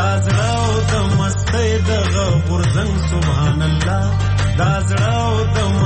سبحان الله دا زړه او د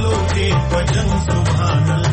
والو کې پجن سبحان الله